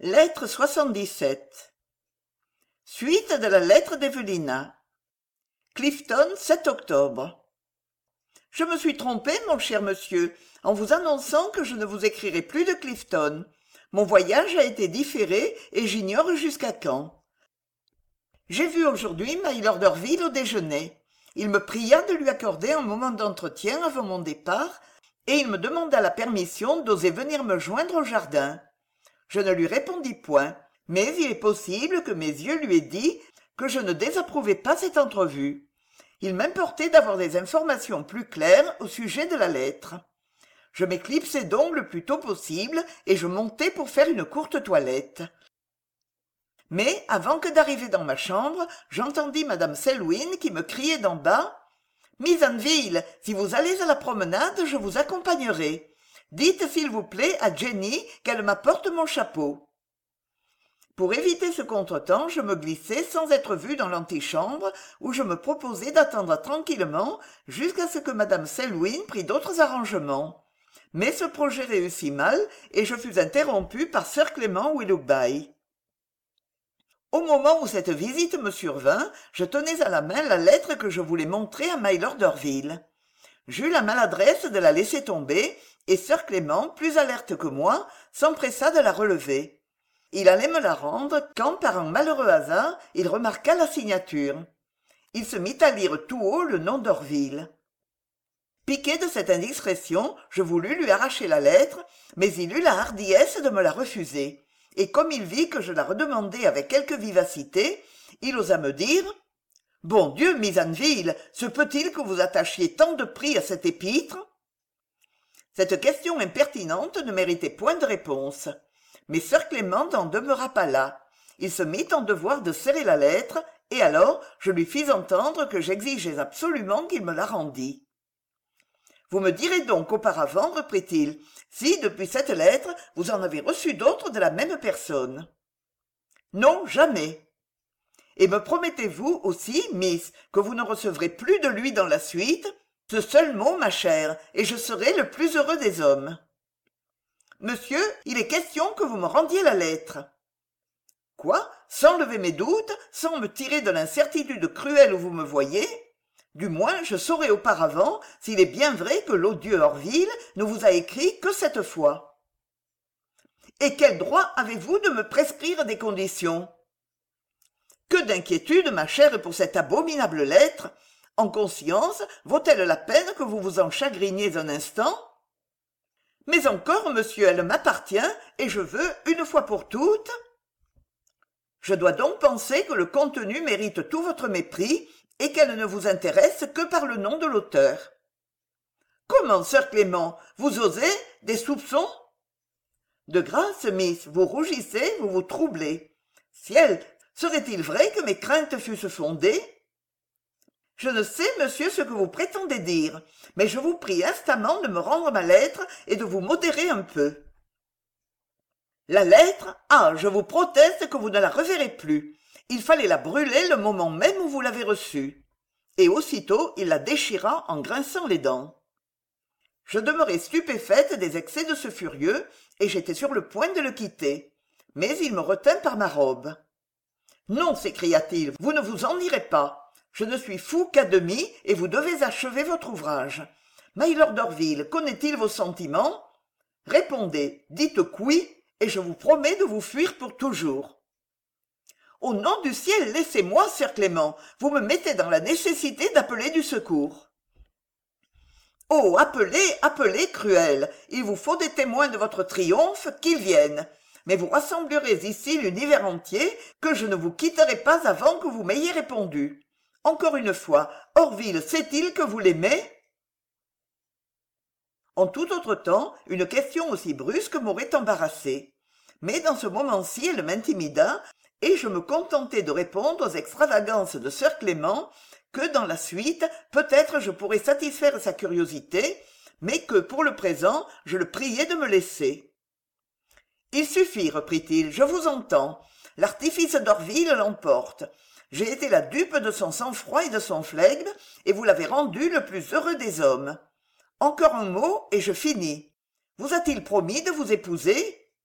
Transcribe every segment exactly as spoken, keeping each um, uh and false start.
Lettre soixante-dix-sept. Suite de la lettre d'Evelina. Clifton, sept octobre. Je me suis trompé, mon cher monsieur, en vous annonçant que je ne vous écrirai plus de Clifton. Mon voyage a été différé et j'ignore jusqu'à quand. J'ai vu aujourd'hui mylord Orville au déjeuner. Il me pria de lui accorder un moment d'entretien avant mon départ, et il me demanda la permission d'oser venir me joindre au jardin. Je ne lui répondis point, mais il est possible que mes yeux lui aient dit que je ne désapprouvais pas cette entrevue. Il m'importait d'avoir des informations plus claires au sujet de la lettre. Je m'éclipsai donc le plus tôt possible et je montai pour faire une courte toilette. Mais avant que d'arriver dans ma chambre, j'entendis madame Selwyn qui me criait d'en bas « Miss Anville, si vous allez à la promenade, je vous accompagnerai. Dites s'il vous plaît à Jenny qu'elle m'apporte mon chapeau. » Pour éviter ce contretemps, je me glissai sans être vue dans l'antichambre où je me proposais d'attendre tranquillement jusqu'à ce que madame Selwyn prît d'autres arrangements. Mais ce projet réussit mal et je fus interrompue par sir Clément Willoughby. Au moment où cette visite me survint, je tenais à la main la lettre que je voulais montrer à mylord Orville. J'eus la maladresse de la laisser tomber, et sir Clément, plus alerte que moi, s'empressa de la relever. Il allait me la rendre quand, par un malheureux hasard, il remarqua la signature. Il se mit à lire tout haut le nom d'Orville. Piqué de cette indiscrétion, je voulus lui arracher la lettre, mais il eut la hardiesse de me la refuser. Et comme il vit que je la redemandais avec quelque vivacité, il osa me dire « Bon Dieu, Miss Anville, se peut-il que vous attachiez tant de prix à cette épître ?» Cette question impertinente ne méritait point de réponse. Mais sir Clément n'en demeura pas là. Il se mit en devoir de serrer la lettre, et alors je lui fis entendre que j'exigeais absolument qu'il me la rendît. « Vous me direz donc auparavant, reprit-il, si, depuis cette lettre, vous en avez reçu d'autres de la même personne. »« Non, jamais. »« Et me promettez-vous aussi, Miss, que vous ne recevrez plus de lui dans la suite ? Ce seul mot, ma chère, et je serai le plus heureux des hommes. »« Monsieur, il est question que vous me rendiez la lettre. »« Quoi ? Sans lever mes doutes, sans me tirer de l'incertitude cruelle où vous me voyez ? Du moins, je saurai auparavant s'il est bien vrai que l'odieux Orville ne vous a écrit que cette fois. Et quel droit avez-vous de me prescrire des conditions ? Que d'inquiétude, ma chère, pour cette abominable lettre. En conscience, vaut-elle la peine que vous vous en chagriniez un instant ? Mais encore, monsieur, elle m'appartient, et je veux, une fois pour toutes... Je dois donc penser que le contenu mérite tout votre mépris, et qu'elle ne vous intéresse que par le nom de l'auteur. Comment, sir Clément, vous osez des soupçons ? De grâce, Miss, vous rougissez, vous vous troublez. Ciel, serait-il vrai que mes craintes fussent fondées ? Je ne sais, monsieur, ce que vous prétendez dire, mais je vous prie instamment de me rendre ma lettre et de vous modérer un peu. La lettre ? Ah, je vous proteste que vous ne la reverrez plus. Il fallait la brûler le moment même où vous l'avez reçue. Et aussitôt, il la déchira en grinçant les dents. Je demeurai stupéfaite des excès de ce furieux, et j'étais sur le point de le quitter. Mais il me retint par ma robe. « Non, s'écria-t-il, vous ne vous en irez pas. Je ne suis fou qu'à demi, et vous devez achever votre ouvrage. Mylord Orville connaît-il vos sentiments ? Répondez, dites qu'oui, et je vous promets de vous fuir pour toujours. » Au nom du ciel, laissez-moi, sir Clément, vous me mettez dans la nécessité d'appeler du secours. Oh, appelez, appelez, cruel, il vous faut des témoins de votre triomphe, qu'ils viennent. Mais vous rassemblerez ici l'univers entier, que je ne vous quitterai pas avant que vous m'ayez répondu. Encore une fois, Orville sait-il que vous l'aimez ? En tout autre temps, une question aussi brusque m'aurait embarrassée. Mais dans ce moment-ci, elle m'intimida, et je me contentai de répondre aux extravagances de sir Clément, que dans la suite, peut-être je pourrais satisfaire sa curiosité, mais que, pour le présent, je le priais de me laisser. « Il suffit, reprit-il, je vous entends. L'artifice d'Orville l'emporte. J'ai été la dupe de son sang-froid et de son flegme, et vous l'avez rendu le plus heureux des hommes. Encore un mot, et je finis. Vous a-t-il promis de vous épouser ?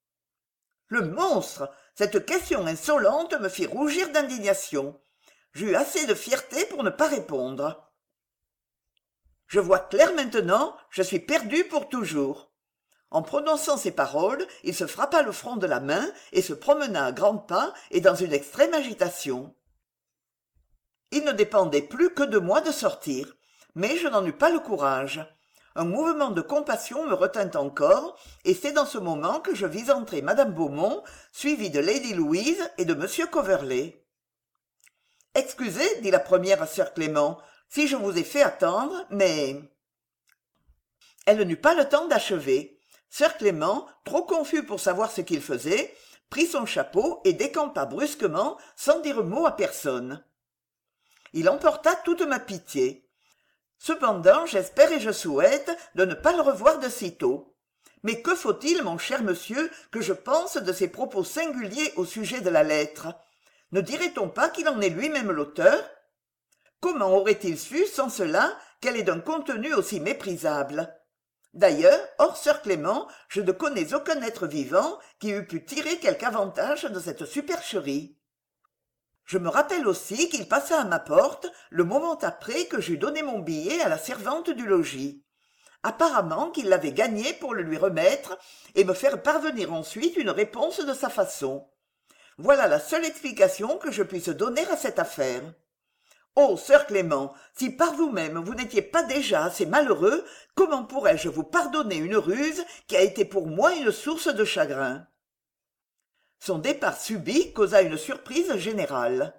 Le monstre! Cette question insolente me fit rougir d'indignation. J'eus assez de fierté pour ne pas répondre. Je vois clair maintenant, je suis perdu pour toujours. En prononçant ces paroles, il se frappa le front de la main et se promena à grands pas et dans une extrême agitation. Il ne dépendait plus que de moi de sortir, mais je n'en eus pas le courage. Un mouvement de compassion me retint encore, et c'est dans ce moment que je vis entrer madame Beaumont, suivie de lady Louise et de monsieur Coverley. « Excusez, dit la première à sir Clément, si je vous ai fait attendre, mais... » Elle n'eut pas le temps d'achever. Sir Clément, trop confus pour savoir ce qu'il faisait, prit son chapeau et décampa brusquement, sans dire mot à personne. Il emporta toute ma pitié. Cependant, j'espère et je souhaite de ne pas le revoir de sitôt. Mais que faut-il, mon cher monsieur, que je pense de ses propos singuliers au sujet de la lettre? Ne dirait-on pas qu'il en est lui-même l'auteur? Comment aurait-il su, sans cela, qu'elle est d'un contenu aussi méprisable? D'ailleurs, hors sœur Clément, je ne connais aucun être vivant qui eût pu tirer quelque avantage de cette supercherie. Je me rappelle aussi qu'il passa à ma porte le moment après que j'eus donné mon billet à la servante du logis. Apparemment qu'il l'avait gagné pour le lui remettre et me faire parvenir ensuite une réponse de sa façon. Voilà la seule explication que je puisse donner à cette affaire. Oh, sœur Clément, si par vous-même vous n'étiez pas déjà assez malheureux, comment pourrais-je vous pardonner une ruse qui a été pour moi une source de chagrin? Son départ subit causa une surprise générale.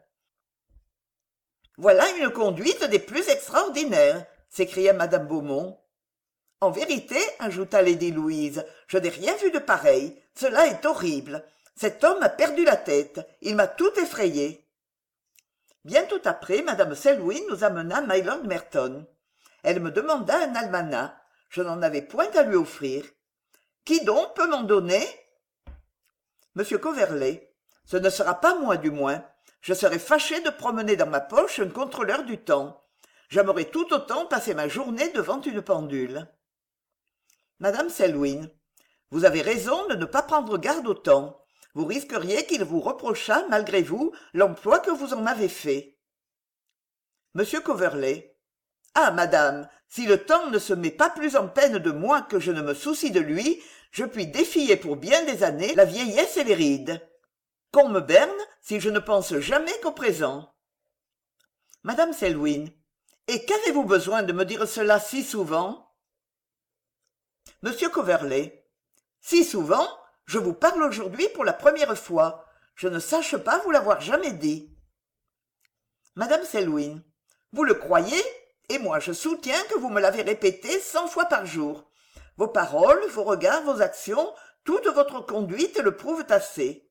« Voilà une conduite des plus extraordinaires !» s'écria madame Beaumont. « En vérité, ajouta lady Louise, je n'ai rien vu de pareil. Cela est horrible. Cet homme a perdu la tête. Il m'a tout effrayé. » Bientôt après, madame Selwyn nous amena mylord Merton. Elle me demanda un almanach. Je n'en avais point à lui offrir. « Qui donc peut m'en donner ?» Monsieur Coverley, ce ne sera pas moi du moins. Je serais fâché de promener dans ma poche un contrôleur du temps. J'aimerais tout autant passer ma journée devant une pendule. Madame Selwyn, vous avez raison de ne pas prendre garde au temps. Vous risqueriez qu'il vous reprochât, malgré vous, l'emploi que vous en avez fait. Monsieur Coverley, ah, madame, si le temps ne se met pas plus en peine de moi que je ne me soucie de lui, je puis défier pour bien des années la vieillesse et les rides. Qu'on me berne si je ne pense jamais qu'au présent. Madame Selwyn, et qu'avez-vous besoin de me dire cela si souvent? Monsieur Coverley, si souvent? Je vous parle aujourd'hui pour la première fois. Je ne sache pas vous l'avoir jamais dit. Madame Selwyn, vous le croyez? Et moi je soutiens que vous me l'avez répété cent fois par jour. Vos paroles, vos regards, vos actions, toute votre conduite le prouvent assez.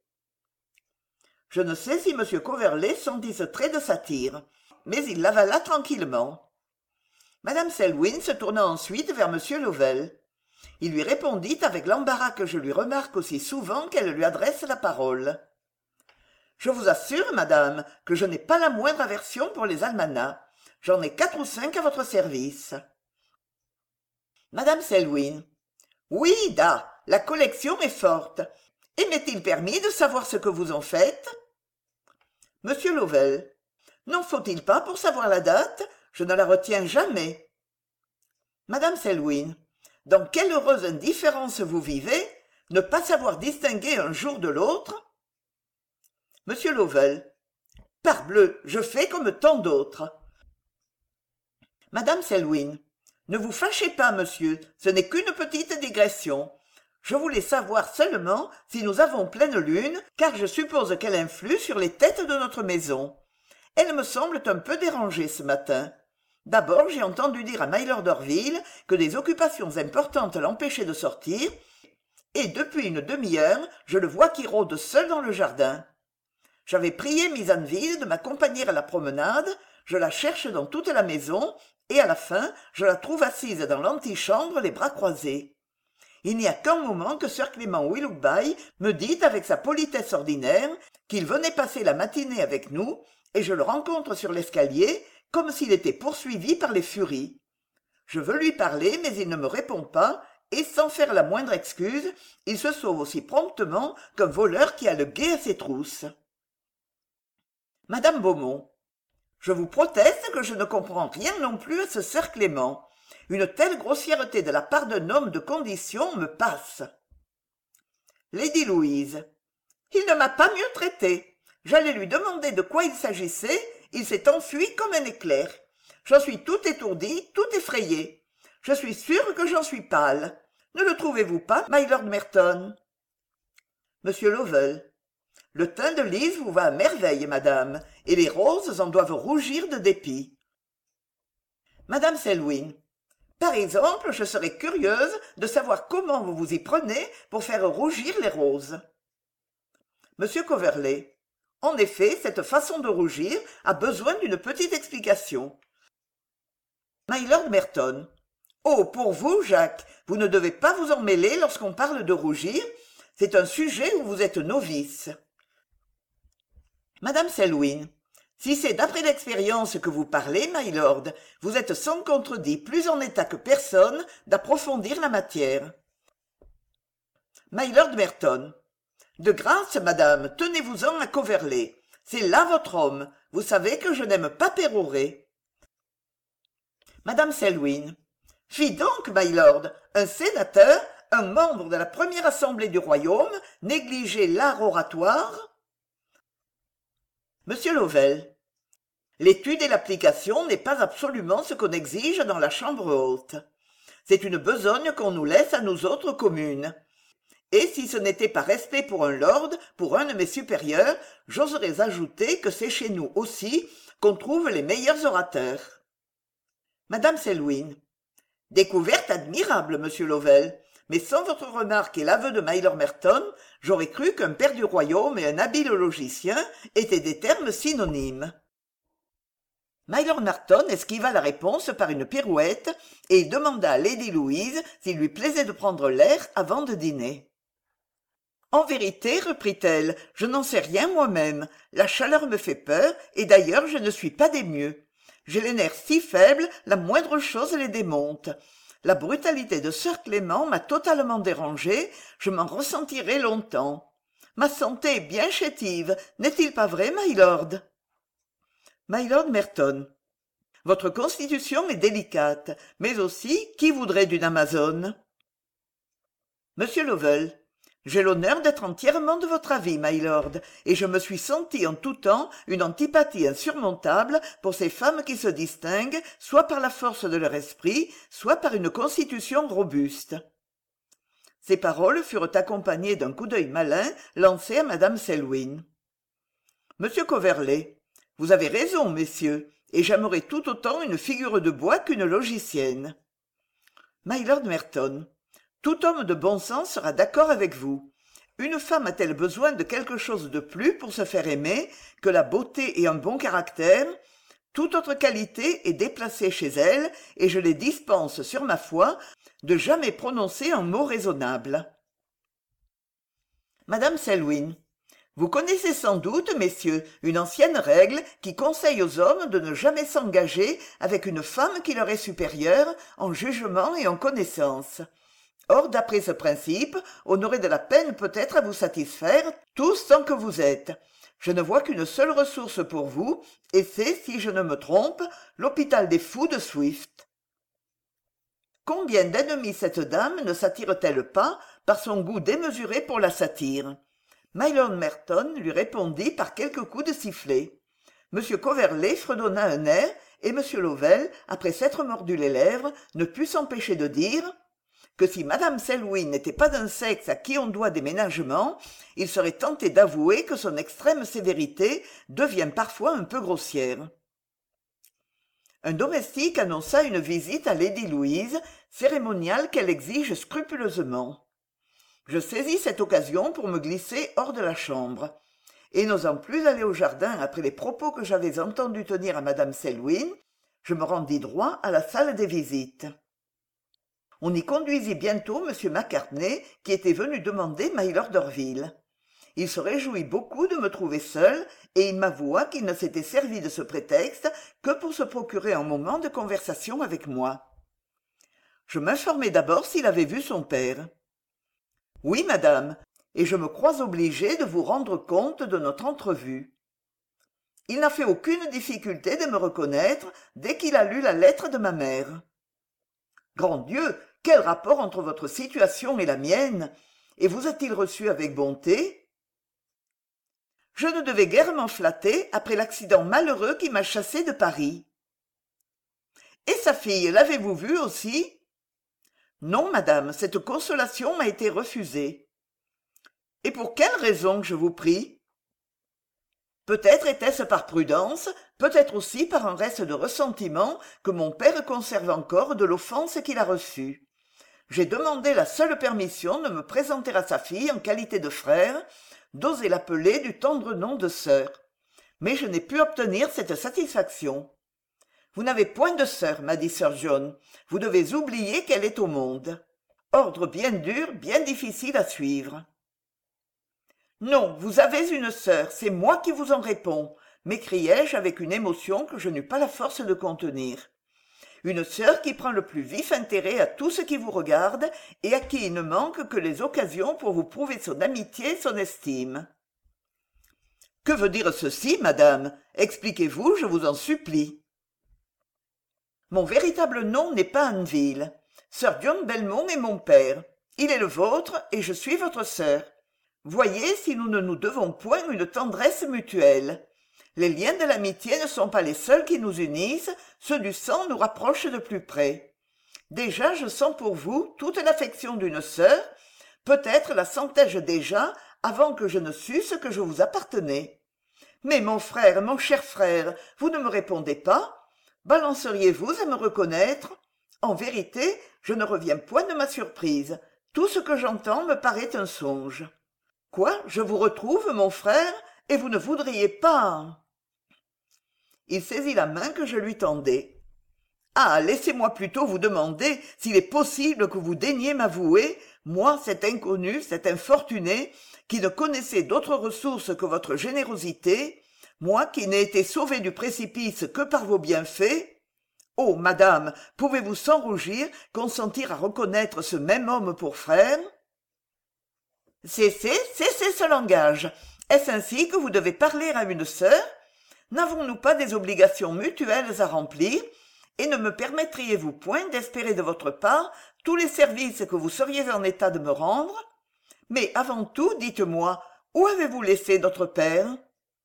Je ne sais si M. Coverley sentit ce trait de satire, mais il l'avala tranquillement. Madame Selwyn se tourna ensuite vers M. Lovell. Il lui répondit avec l'embarras que je lui remarque aussi souvent qu'elle lui adresse la parole. « Je vous assure, madame, que je n'ai pas la moindre aversion pour les almanachs. J'en ai quatre ou cinq à votre service. » Madame Selwyn. « Oui, da, la collection est forte. Et m'est-il permis de savoir ce que vous en faites ?» Monsieur Lovell. « N'en faut-il pas pour savoir la date? Je ne la retiens jamais. » Madame Selwyn. « Dans quelle heureuse indifférence vous vivez? Ne pas savoir distinguer un jour de l'autre? » Monsieur Lovell. « Parbleu, je fais comme tant d'autres. » Madame Selwyn. « Ne vous fâchez pas, monsieur, ce n'est qu'une petite digression. Je voulais savoir seulement si nous avons pleine lune, car je suppose qu'elle influe sur les têtes de notre maison. Elle me semble un peu dérangée ce matin. D'abord, j'ai entendu dire à mylord d'Orville que des occupations importantes l'empêchaient de sortir, et depuis une demi-heure, je le vois qui rôde seul dans le jardin. J'avais prié Miss Anville de m'accompagner à la promenade, je la cherche dans toute la maison, et à la fin, je la trouve assise dans l'antichambre, les bras croisés. Il n'y a qu'un moment que sir Clément Willoughby me dit avec sa politesse ordinaire qu'il venait passer la matinée avec nous, et je le rencontre sur l'escalier, comme s'il était poursuivi par les furies. Je veux lui parler, mais il ne me répond pas, et sans faire la moindre excuse, il se sauve aussi promptement qu'un voleur qui a le guet à ses trousses. Madame Beaumont: je vous proteste que je ne comprends rien non plus à ce sir Clément. Une telle grossièreté de la part d'un homme de condition me passe. Lady Louise: il ne m'a pas mieux traité. J'allais lui demander de quoi il s'agissait, il s'est enfui comme un éclair. J'en suis tout étourdie, tout effrayée. Je suis sûre que j'en suis pâle. Ne le trouvez-vous pas, mylord Merton? Monsieur Lovell: le teint de Lise vous va à merveille, madame, et les roses en doivent rougir de dépit. Madame Selwyn: par exemple, je serais curieuse de savoir comment vous vous y prenez pour faire rougir les roses. Monsieur Coverley: en effet, cette façon de rougir a besoin d'une petite explication. Mylord Merton: oh, pour vous, Jacques, vous ne devez pas vous en mêler lorsqu'on parle de rougir. C'est un sujet où vous êtes novice. Madame Selwyn: si c'est d'après l'expérience que vous parlez, mylord, vous êtes sans contredit plus en état que personne d'approfondir la matière. Mylord Merton: de grâce, madame, tenez-vous-en à Coverley. C'est là votre homme. Vous savez que je n'aime pas pérorer. Madame Selwyn: fi donc, mylord, un sénateur, un membre de la première assemblée du royaume, négliger l'art oratoire? Monsieur Lovell: l'étude et l'application n'est pas absolument ce qu'on exige dans la chambre haute. C'est une besogne qu'on nous laisse à nous autres communes. Et si ce n'était par respect pour un lord, pour un de mes supérieurs, j'oserais ajouter que c'est chez nous aussi qu'on trouve les meilleurs orateurs. Madame Selwyn: découverte admirable, monsieur Lovell, mais sans votre remarque et l'aveu de mylord Merton, j'aurais cru qu'un père du royaume et un habile logicien étaient des termes synonymes. Mylord Merton esquiva la réponse par une pirouette, et il demanda à Lady Louise s'il lui plaisait de prendre l'air avant de dîner. En vérité, reprit-elle, je n'en sais rien moi-même. La chaleur me fait peur, et d'ailleurs je ne suis pas des mieux. J'ai les nerfs si faibles, la moindre chose les démonte. La brutalité de sir Clément m'a totalement dérangée, je m'en ressentirai longtemps. Ma santé est bien chétive, n'est-il pas vrai, mylord? Mylord Merton: votre constitution est délicate, mais aussi, qui voudrait d'une Amazone? Monsieur Lovell: j'ai l'honneur d'être entièrement de votre avis, mylord, et je me suis senti en tout temps une antipathie insurmontable pour ces femmes qui se distinguent soit par la force de leur esprit, soit par une constitution robuste. Ces paroles furent accompagnées d'un coup d'œil malin lancé à madame Selwyn. Monsieur Coverley: vous avez raison, messieurs, et j'aimerais tout autant une figure de bois qu'une logicienne. Mylord Merton: tout homme de bon sens sera d'accord avec vous. Une femme a-t-elle besoin de quelque chose de plus pour se faire aimer que la beauté et un bon caractère? Toute autre qualité est déplacée chez elle, et je les dispense, sur ma foi, de jamais prononcer un mot raisonnable. Madame Selwyn: vous connaissez sans doute, messieurs, une ancienne règle qui conseille aux hommes de ne jamais s'engager avec une femme qui leur est supérieure en jugement et en connaissance. Or, d'après ce principe, on aurait de la peine peut-être à vous satisfaire, tous tant que vous êtes. Je ne vois qu'une seule ressource pour vous, et c'est, si je ne me trompe, l'hôpital des fous de Swift. Combien d'ennemis cette dame ne s'attire-t-elle pas par son goût démesuré pour la satire? Mylord Merton lui répondit par quelques coups de sifflet. M. Coverley fredonna un air, et M. Lovell, après s'être mordu les lèvres, ne put s'empêcher de dire que si madame Selwyn n'était pas d'un sexe à qui on doit des ménagements, il serait tenté d'avouer que son extrême sévérité devient parfois un peu grossière. Un domestique annonça une visite à Lady Louise, cérémonial qu'elle exige scrupuleusement. Je saisis cette occasion pour me glisser hors de la chambre, et n'osant plus aller au jardin après les propos que j'avais entendu tenir à madame Selwyn, je me rendis droit à la salle des visites. On y conduisit bientôt M. Macartney, qui était venu demander mylord d'Orville. Il se réjouit beaucoup de me trouver seul, et il m'avoua qu'il ne s'était servi de ce prétexte que pour se procurer un moment de conversation avec moi. Je m'informai d'abord s'il avait vu son père. Oui, madame, et je me crois obligé de vous rendre compte de notre entrevue. Il n'a fait aucune difficulté de me reconnaître dès qu'il a lu la lettre de ma mère. Grand Dieu, quel rapport entre votre situation et la mienne! Et vous a-t-il reçu avec bonté? Je ne devais guère m'en flatter après l'accident malheureux qui m'a chassé de Paris. Et sa fille, l'avez-vous vue aussi? Non, madame, cette consolation m'a été refusée. Et pour quelle raison, je vous prie? Peut-être était-ce par prudence, peut-être aussi par un reste de ressentiment que mon père conserve encore de l'offense qu'il a reçue. J'ai demandé la seule permission de me présenter à sa fille en qualité de frère, d'oser l'appeler du tendre nom de sœur. Mais je n'ai pu obtenir cette satisfaction. Vous n'avez point de sœur, m'a dit sir John. Vous devez oublier qu'elle est au monde. Ordre bien dur, bien difficile à suivre. Non, vous avez une sœur, c'est moi qui vous en réponds, m'écriai-je avec une émotion que je n'eus pas la force de contenir. Une sœur qui prend le plus vif intérêt à tout ce qui vous regarde et à qui il ne manque que les occasions pour vous prouver son amitié et son estime. Que veut dire ceci, madame? Expliquez-vous, je vous en supplie. Mon véritable nom n'est pas Anneville. Sir John Belmont est mon père. Il est le vôtre et je suis votre sœur. Voyez si nous ne nous devons point une tendresse mutuelle. Les liens de l'amitié ne sont pas les seuls qui nous unissent, ceux du sang nous rapprochent de plus près. Déjà je sens pour vous toute l'affection d'une sœur, peut-être la sentais-je déjà avant que je ne susse que je vous appartenais. Mais mon frère, mon cher frère, vous ne me répondez pas? Balanceriez-vous à me reconnaître? En vérité, je ne reviens point de ma surprise. Tout ce que j'entends me paraît un songe. Quoi, je vous retrouve, mon frère, et vous ne voudriez pas... Il saisit la main que je lui tendais. Ah, laissez-moi plutôt vous demander s'il est possible que vous daigniez m'avouer, moi, cet inconnu, cet infortuné, qui ne connaissait d'autre ressource que votre générosité, moi qui n'ai été sauvé du précipice que par vos bienfaits. Oh, madame, pouvez-vous sans rougir consentir à reconnaître ce même homme pour frère? Cessez, cessez ce langage. Est-ce ainsi que vous devez parler à une sœur? N'avons-nous pas des obligations mutuelles à remplir, et ne me permettriez-vous point d'espérer de votre part tous les services que vous seriez en état de me rendre? Mais avant tout, dites-moi, où avez-vous laissé notre père?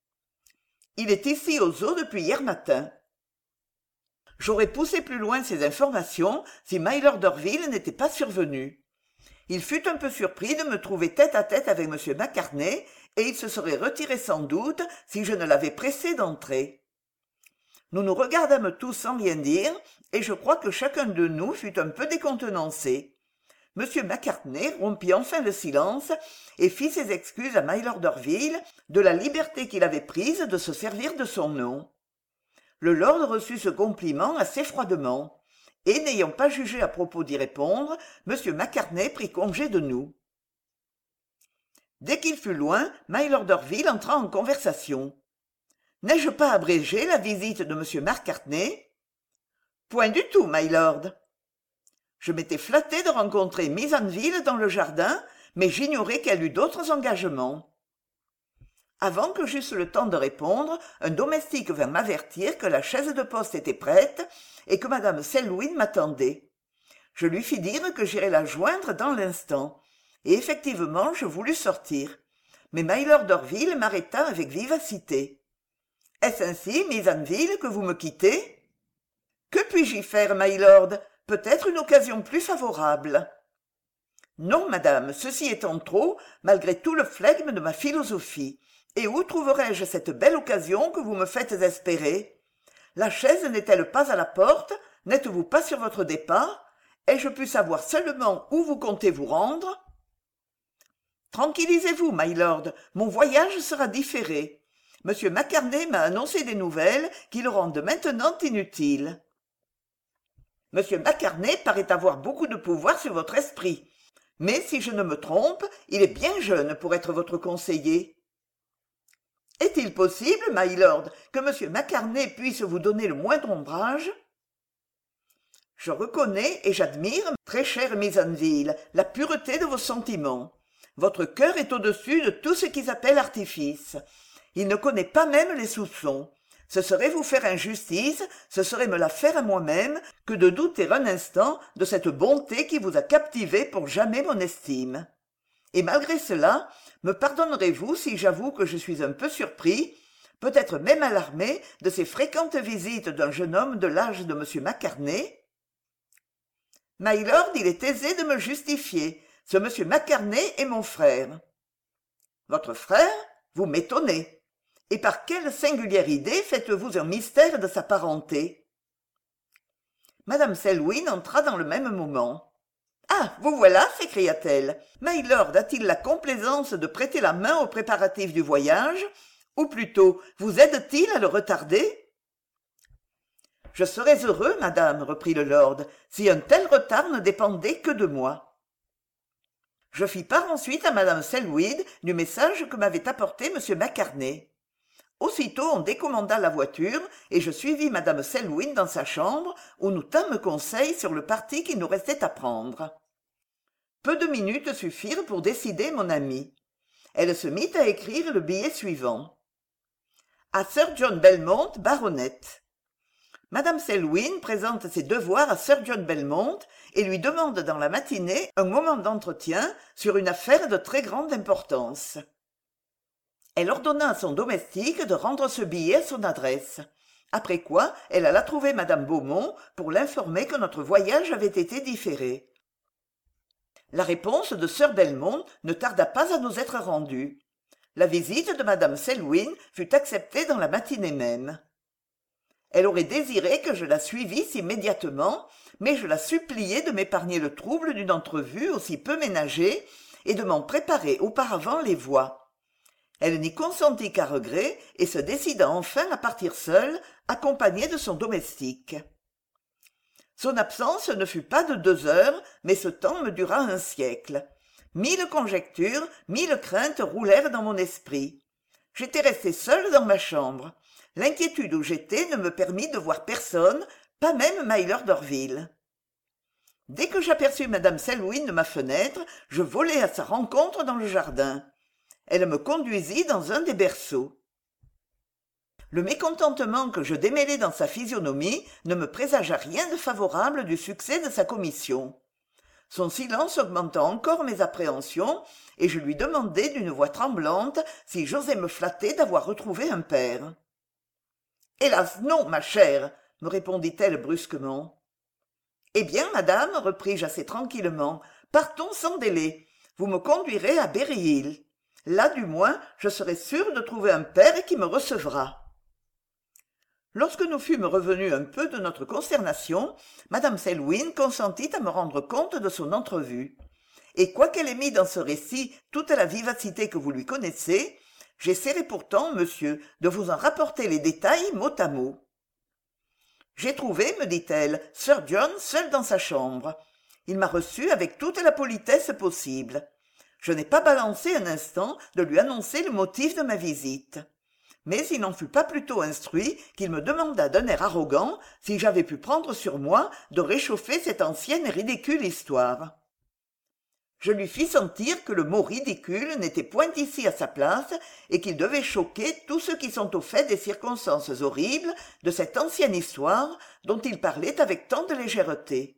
Il est ici aux eaux depuis hier matin. J'aurais poussé plus loin ces informations si Mylord d'Orville n'était pas survenu. Il fut un peu surpris de me trouver tête à tête avec M. Macartney, et il se serait retiré sans doute si je ne l'avais pressé d'entrer. Nous nous regardâmes tous sans rien dire, et je crois que chacun de nous fut un peu décontenancé. M. Macartney rompit enfin le silence et fit ses excuses à Mylord d'Orville de la liberté qu'il avait prise de se servir de son nom. Le lord reçut ce compliment assez froidement, et n'ayant pas jugé à propos d'y répondre, M. Macartney prit congé de nous. Dès qu'il fut loin, Mylord d'Orville entra en conversation. « N'ai-je pas abrégé la visite de M. Macartney ?»« Point du tout, Mylord. » Je m'étais flatté de rencontrer Miss Anneville dans le jardin, mais j'ignorais qu'elle eût d'autres engagements. Avant que j'eusse le temps de répondre, un domestique vint m'avertir que la chaise de poste était prête et que Madame Selwyn m'attendait. Je lui fis dire que j'irais la joindre dans l'instant, et effectivement je voulus sortir. Mais Mylord d'Orville m'arrêta avec vivacité. « Est-ce ainsi, Miss Anneville, que vous me quittez ?»« Que puis-je y faire, Mylord ? Peut-être une occasion plus favorable. » Non, madame, ceci étant trop, malgré tout le flegme de ma philosophie. Et où trouverai-je cette belle occasion que vous me faites espérer? La chaise n'est-elle pas à la porte? N'êtes-vous pas sur votre départ? Ai-je pu savoir seulement où vous comptez vous rendre? Tranquillisez-vous, Mylord, mon voyage sera différé. Monsieur Macartney m'a annoncé des nouvelles qui le rendent maintenant inutile. Monsieur Macartney paraît avoir beaucoup de pouvoir sur votre esprit. Mais si je ne me trompe, il est bien jeune pour être votre conseiller. Est-il possible, Mylord, que M. Macartney puisse vous donner le moindre ombrage? Je reconnais et j'admire, très chère Misanville, la pureté de vos sentiments. Votre cœur est au-dessus de tout ce qui s'appelle artifice. Il ne connaît pas même les soupçons. Ce serait vous faire injustice, ce serait me la faire à moi-même, que de douter un instant de cette bonté qui vous a captivé pour jamais mon estime. Et malgré cela, me pardonnerez-vous si j'avoue que je suis un peu surpris, peut-être même alarmé, de ces fréquentes visites d'un jeune homme de l'âge de M. Macarney? Mylord, il est aisé de me justifier. Ce M. Macarney est mon frère. Votre frère? Vous m'étonnez. Et par quelle singulière idée faites-vous un mystère de sa parenté? Madame Selwyn entra dans le même moment. Ah, vous voilà, s'écria-t-elle. Mylord a-t-il la complaisance de prêter la main aux préparatifs du voyage? Ou plutôt, vous aide-t-il à le retarder? Je serais heureux, madame, reprit le lord, si un tel retard ne dépendait que de moi. Je fis part ensuite à madame Selwyn du message que m'avait apporté m Macarney. Aussitôt on décommanda la voiture, et je suivis madame Selwyn dans sa chambre, où nous tînmes conseil sur le parti qu'il nous restait à prendre. Peu de minutes suffirent pour décider mon amie. Elle se mit à écrire le billet suivant. À Sir John Belmont, baronet. Madame Selwyn présente ses devoirs à Sir John Belmont et lui demande dans la matinée un moment d'entretien sur une affaire de très grande importance. Elle ordonna à son domestique de rendre ce billet à son adresse, après quoi elle alla trouver madame Beaumont pour l'informer que notre voyage avait été différé. La réponse de sir Belmont ne tarda pas à nous être rendue. La visite de madame Selwyn fut acceptée dans la matinée même. Elle aurait désiré que je la suivisse immédiatement, mais je la suppliai de m'épargner le trouble d'une entrevue aussi peu ménagée et de m'en préparer auparavant les voies. Elle n'y consentit qu'à regret et se décida enfin à partir seule, accompagnée de son domestique. Son absence ne fut pas de deux heures, mais ce temps me dura un siècle. Mille conjectures, mille craintes roulèrent dans mon esprit. J'étais resté seul dans ma chambre. L'inquiétude où j'étais ne me permit de voir personne, pas même mylord d'Orville. Dès que j'aperçus madame Selwyn de ma fenêtre, je volai à sa rencontre dans le jardin. Elle me conduisit dans un des berceaux. Le mécontentement que je démêlai dans sa physionomie ne me présagea rien de favorable du succès de sa commission. Son silence augmenta encore mes appréhensions, et je lui demandai d'une voix tremblante si j'osais me flatter d'avoir retrouvé un père. « Hélas, non, ma chère, » me répondit-elle brusquement. « Eh bien, madame, repris-je assez tranquillement, partons sans délai. Vous me conduirez à Berry Hill. Là, du moins, je serai sûre de trouver un père qui me recevra. » Lorsque nous fûmes revenus un peu de notre consternation, madame Selwyn consentit à me rendre compte de son entrevue. Et quoiqu'elle ait mis dans ce récit toute la vivacité que vous lui connaissez, j'essaierai pourtant, monsieur, de vous en rapporter les détails mot à mot. J'ai trouvé, me dit-elle, sir John seul dans sa chambre. Il m'a reçu avec toute la politesse possible. Je n'ai pas balancé un instant de lui annoncer le motif de ma visite. Mais il n'en fut pas plus tôt instruit qu'il me demanda d'un air arrogant si j'avais pu prendre sur moi de réchauffer cette ancienne et ridicule histoire. Je lui fis sentir que le mot ridicule n'était point ici à sa place et qu'il devait choquer tous ceux qui sont au fait des circonstances horribles de cette ancienne histoire dont il parlait avec tant de légèreté.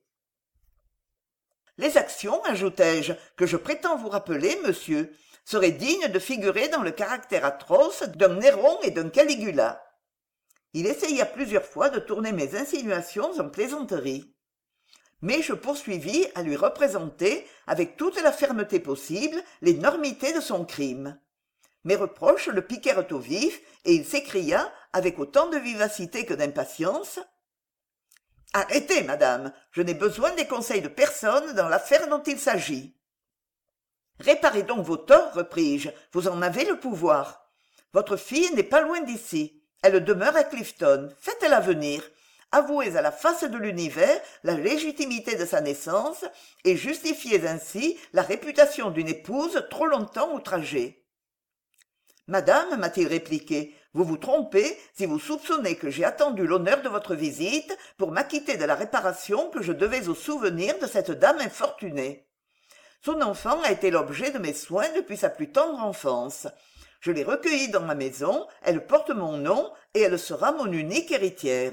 Les actions, ajoutai-je, que je prétends vous rappeler, monsieur, seraient dignes de figurer dans le caractère atroce d'un Néron et d'un Caligula. Il essaya plusieurs fois de tourner mes insinuations en plaisanterie. Mais je poursuivis à lui représenter, avec toute la fermeté possible, l'énormité de son crime. Mes reproches le piquèrent au vif, et il s'écria, avec autant de vivacité que d'impatience, « Arrêtez, madame, je n'ai besoin des conseils de personne dans l'affaire dont il s'agit. » « Réparez donc vos torts, repris-je, vous en avez le pouvoir. Votre fille n'est pas loin d'ici. Elle demeure à Clifton. Faites-la venir. Avouez à la face de l'univers la légitimité de sa naissance et justifiez ainsi la réputation d'une épouse trop longtemps outragée. « Madame, m'a-t-il répliqué, Vous vous trompez si vous soupçonnez que j'ai attendu l'honneur de votre visite pour m'acquitter de la réparation que je devais au souvenir de cette dame infortunée. Son enfant a été l'objet de mes soins depuis sa plus tendre enfance. Je l'ai recueillie dans ma maison, elle porte mon nom et elle sera mon unique héritière.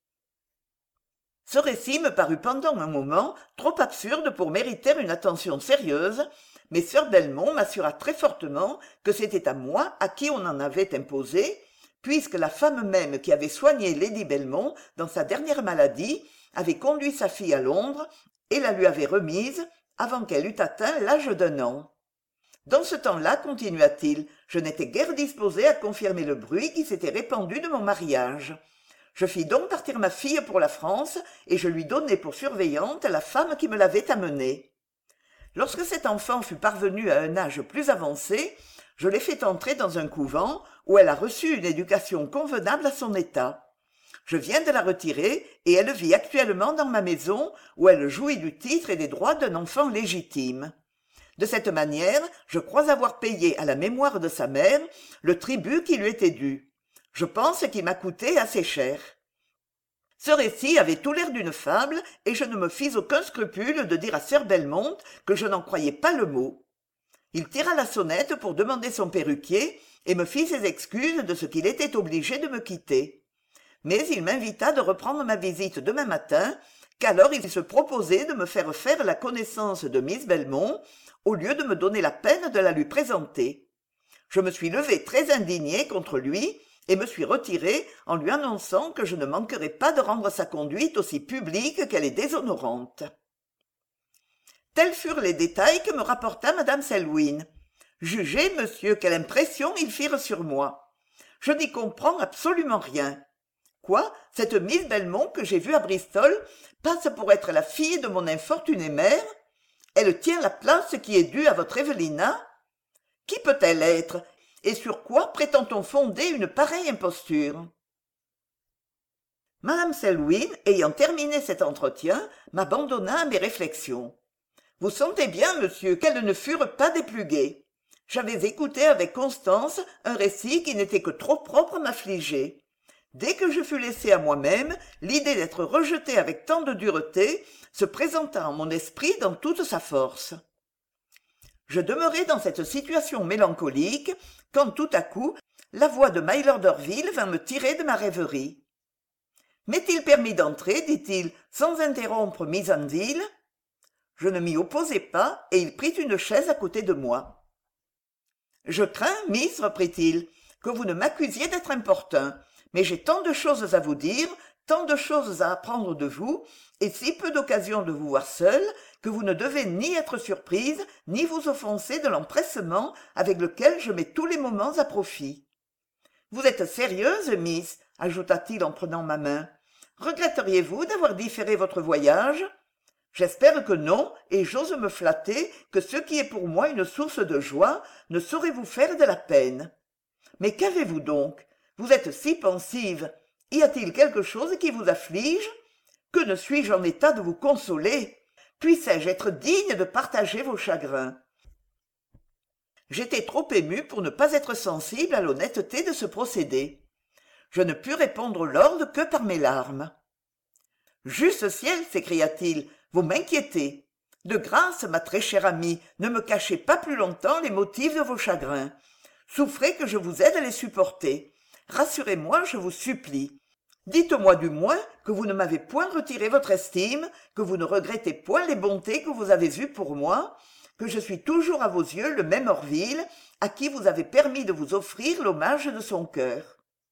Ce récit me parut pendant un moment trop absurde pour mériter une attention sérieuse, mais sœur Belmont m'assura très fortement que c'était à moi à qui on en avait imposé, puisque la femme même qui avait soigné Lady Belmont dans sa dernière maladie avait conduit sa fille à Londres et la lui avait remise avant qu'elle eût atteint l'âge d'un an. Dans ce temps-là, continua-t-il, je n'étais guère disposé à confirmer le bruit qui s'était répandu de mon mariage. Je fis donc partir ma fille pour la France et je lui donnai pour surveillante la femme qui me l'avait amenée. Lorsque cet enfant fut parvenue à un âge plus avancé, je l'ai fait entrer dans un couvent où elle a reçu une éducation convenable à son état. Je viens de la retirer et elle vit actuellement dans ma maison où elle jouit du titre et des droits d'un enfant légitime. De cette manière, je crois avoir payé à la mémoire de sa mère le tribut qui lui était dû. Je pense qu'il m'a coûté assez cher. Ce récit avait tout l'air d'une fable et je ne me fis aucun scrupule de dire à sœur Belmont que je n'en croyais pas le mot. Il tira la sonnette pour demander son perruquier et me fit ses excuses de ce qu'il était obligé de me quitter. Mais il m'invita de reprendre ma visite demain matin, qu'alors il se proposait de me faire faire la connaissance de Miss Belmont, au lieu de me donner la peine de la lui présenter. Je me suis levé très indigné contre lui et me suis retiré en lui annonçant que je ne manquerais pas de rendre sa conduite aussi publique qu'elle est déshonorante. Tels furent les détails que me rapporta madame Selwyn. Jugez, monsieur, quelle impression ils firent sur moi. Je n'y comprends absolument rien. Quoi, cette Miss Belmont que j'ai vue à Bristol passe pour être la fille de mon infortunée mère? Elle tient la place qui est due à votre Evelina? Qui peut-elle être? Et sur quoi prétend-on fonder une pareille imposture? madame Selwyn, ayant terminé cet entretien, m'abandonna à mes réflexions. Vous sentez bien, monsieur, qu'elles ne furent pas des plus gaies. J'avais écouté avec constance un récit qui n'était que trop propre à m'affliger. Dès que je fus laissé à moi-même, l'idée d'être rejeté avec tant de dureté se présenta en mon esprit dans toute sa force. Je demeurai dans cette situation mélancolique quand tout à coup la voix de mylord Orville vint me tirer de ma rêverie. M'est-il permis d'entrer, dit-il, sans interrompre Miss Anville? Je ne m'y opposai pas et il prit une chaise à côté de moi. Je crains, miss, reprit-il, que vous ne m'accusiez d'être importun, mais j'ai tant de choses à vous dire, tant de choses à apprendre de vous, et si peu d'occasions de vous voir seule, que vous ne devez ni être surprise, ni vous offenser de l'empressement avec lequel je mets tous les moments à profit. Vous êtes sérieuse, miss, ajouta-t-il en prenant ma main. Regretteriez-vous d'avoir différé votre voyage? J'espère que non, et j'ose me flatter que ce qui est pour moi une source de joie ne saurait vous faire de la peine. Mais qu'avez-vous donc? Vous êtes si pensive. Y a-t-il quelque chose qui vous afflige? Que ne suis-je en état de vous consoler? Puissais-je être digne de partager vos chagrins? J'étais trop ému pour ne pas être sensible à l'honnêteté de ce procédé. Je ne pus répondre lord que par mes larmes. « Juste ciel !» s'écria-t-il, « vous m'inquiétez. De grâce, ma très chère amie, ne me cachez pas plus longtemps les motifs de vos chagrins. Souffrez que je vous aide à les supporter. Rassurez-moi, je vous supplie. Dites-moi du moins que vous ne m'avez point retiré votre estime, que vous ne regrettez point les bontés que vous avez eues pour moi, que je suis toujours à vos yeux le même Orville, à qui vous avez permis de vous offrir l'hommage de son cœur. »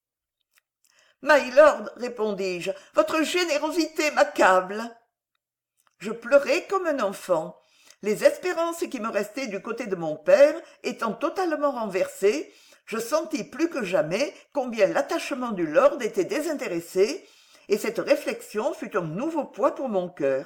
« My lord, répondis-je, votre générosité m'accable. » Je pleurai comme un enfant. Les espérances qui me restaient du côté de mon père étant totalement renversées, je sentis plus que jamais combien l'attachement du lord était désintéressé, et cette réflexion fut un nouveau poids pour mon cœur.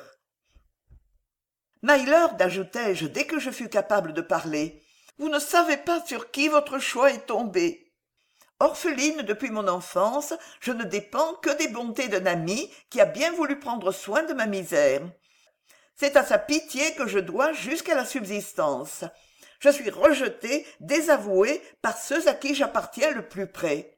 « My lord, ajoutai-je dès que je fus capable de parler, vous ne savez pas sur qui votre choix est tombé. Orpheline depuis mon enfance, je ne dépends que des bontés d'un ami qui a bien voulu prendre soin de ma misère. C'est à sa pitié que je dois jusqu'à la subsistance. Je suis rejeté, désavoué par ceux à qui j'appartiens le plus près.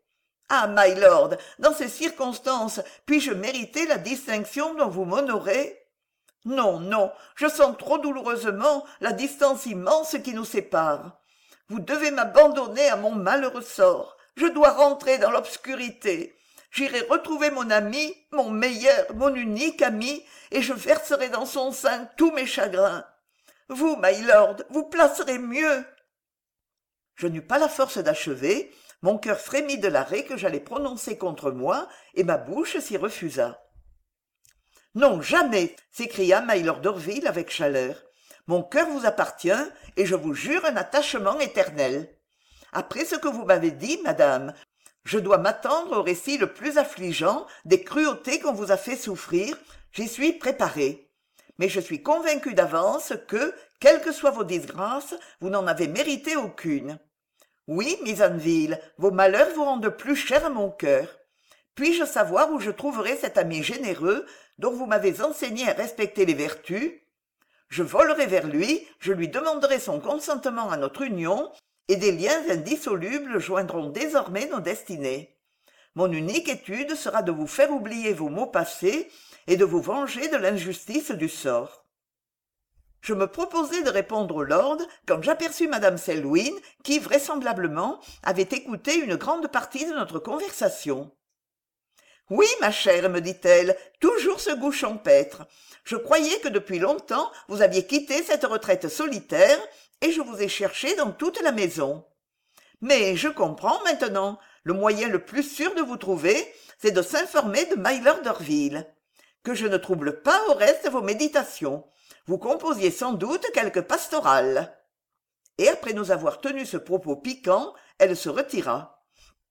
Ah, mylord, dans ces circonstances, puis-je mériter la distinction dont vous m'honorez? Non, non, je sens trop douloureusement la distance immense qui nous sépare. Vous devez m'abandonner à mon malheureux sort. Je dois rentrer dans l'obscurité. J'irai retrouver mon ami, mon meilleur, mon unique ami, et je verserai dans son sein tous mes chagrins. Vous, mylord, vous placerez mieux. Je n'eus pas la force d'achever, mon cœur frémit de l'arrêt que j'allais prononcer contre moi, et ma bouche s'y refusa. Non, jamais, s'écria mylord d'Orville avec chaleur. Mon cœur vous appartient, et je vous jure un attachement éternel. Après ce que vous m'avez dit, madame, je dois m'attendre au récit le plus affligeant des cruautés qu'on vous a fait souffrir, j'y suis préparé. Mais je suis convaincu d'avance que, quelles que soient vos disgrâces, vous n'en avez mérité aucune. Oui, miss Anneville, vos malheurs vous rendent plus cher à mon cœur. Puis-je savoir où je trouverai cet ami généreux dont vous m'avez enseigné à respecter les vertus? Je volerai vers lui, je lui demanderai son consentement à notre union, et des liens indissolubles joindront désormais nos destinées. Mon unique étude sera de vous faire oublier vos maux passés et de vous venger de l'injustice du sort. Je me proposais de répondre au lord quand j'aperçus madame Selwyn qui, vraisemblablement, avait écouté une grande partie de notre conversation. « Oui, ma chère, me dit-elle, toujours ce goût champêtre. Je croyais que depuis longtemps vous aviez quitté cette retraite solitaire, et je vous ai cherché dans toute la maison. Mais je comprends maintenant, le moyen le plus sûr de vous trouver, c'est de s'informer de mylord d'Orville. Que je ne trouble pas au reste vos méditations. Vous composiez sans doute quelque pastorale. » Et après nous avoir tenu ce propos piquant, elle se retira.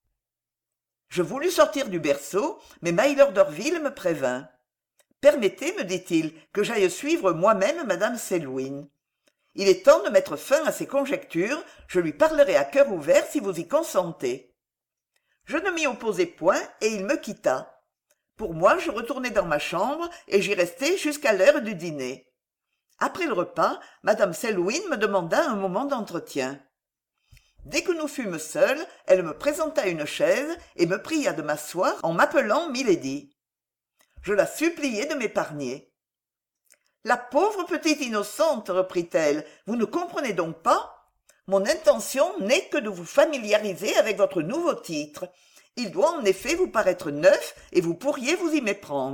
Je voulus sortir du berceau, mais mylord d'Orville me prévint. « Permettez, me dit-il, que j'aille suivre moi-même madame Selwyn. Il est temps de mettre fin à ces conjectures, je lui parlerai à cœur ouvert si vous y consentez. » Je ne m'y opposai point et il me quitta. Pour moi, je retournai dans ma chambre et j'y restai jusqu'à l'heure du dîner. Après le repas, madame Selwyn me demanda un moment d'entretien. Dès que nous fûmes seuls, elle me présenta une chaise et me pria de m'asseoir en m'appelant milady. Je la suppliai de m'épargner. « La pauvre petite innocente, reprit-elle, vous ne comprenez donc pas? Mon intention n'est que de vous familiariser avec votre nouveau titre. Il doit en effet vous paraître neuf et vous pourriez vous y méprendre. »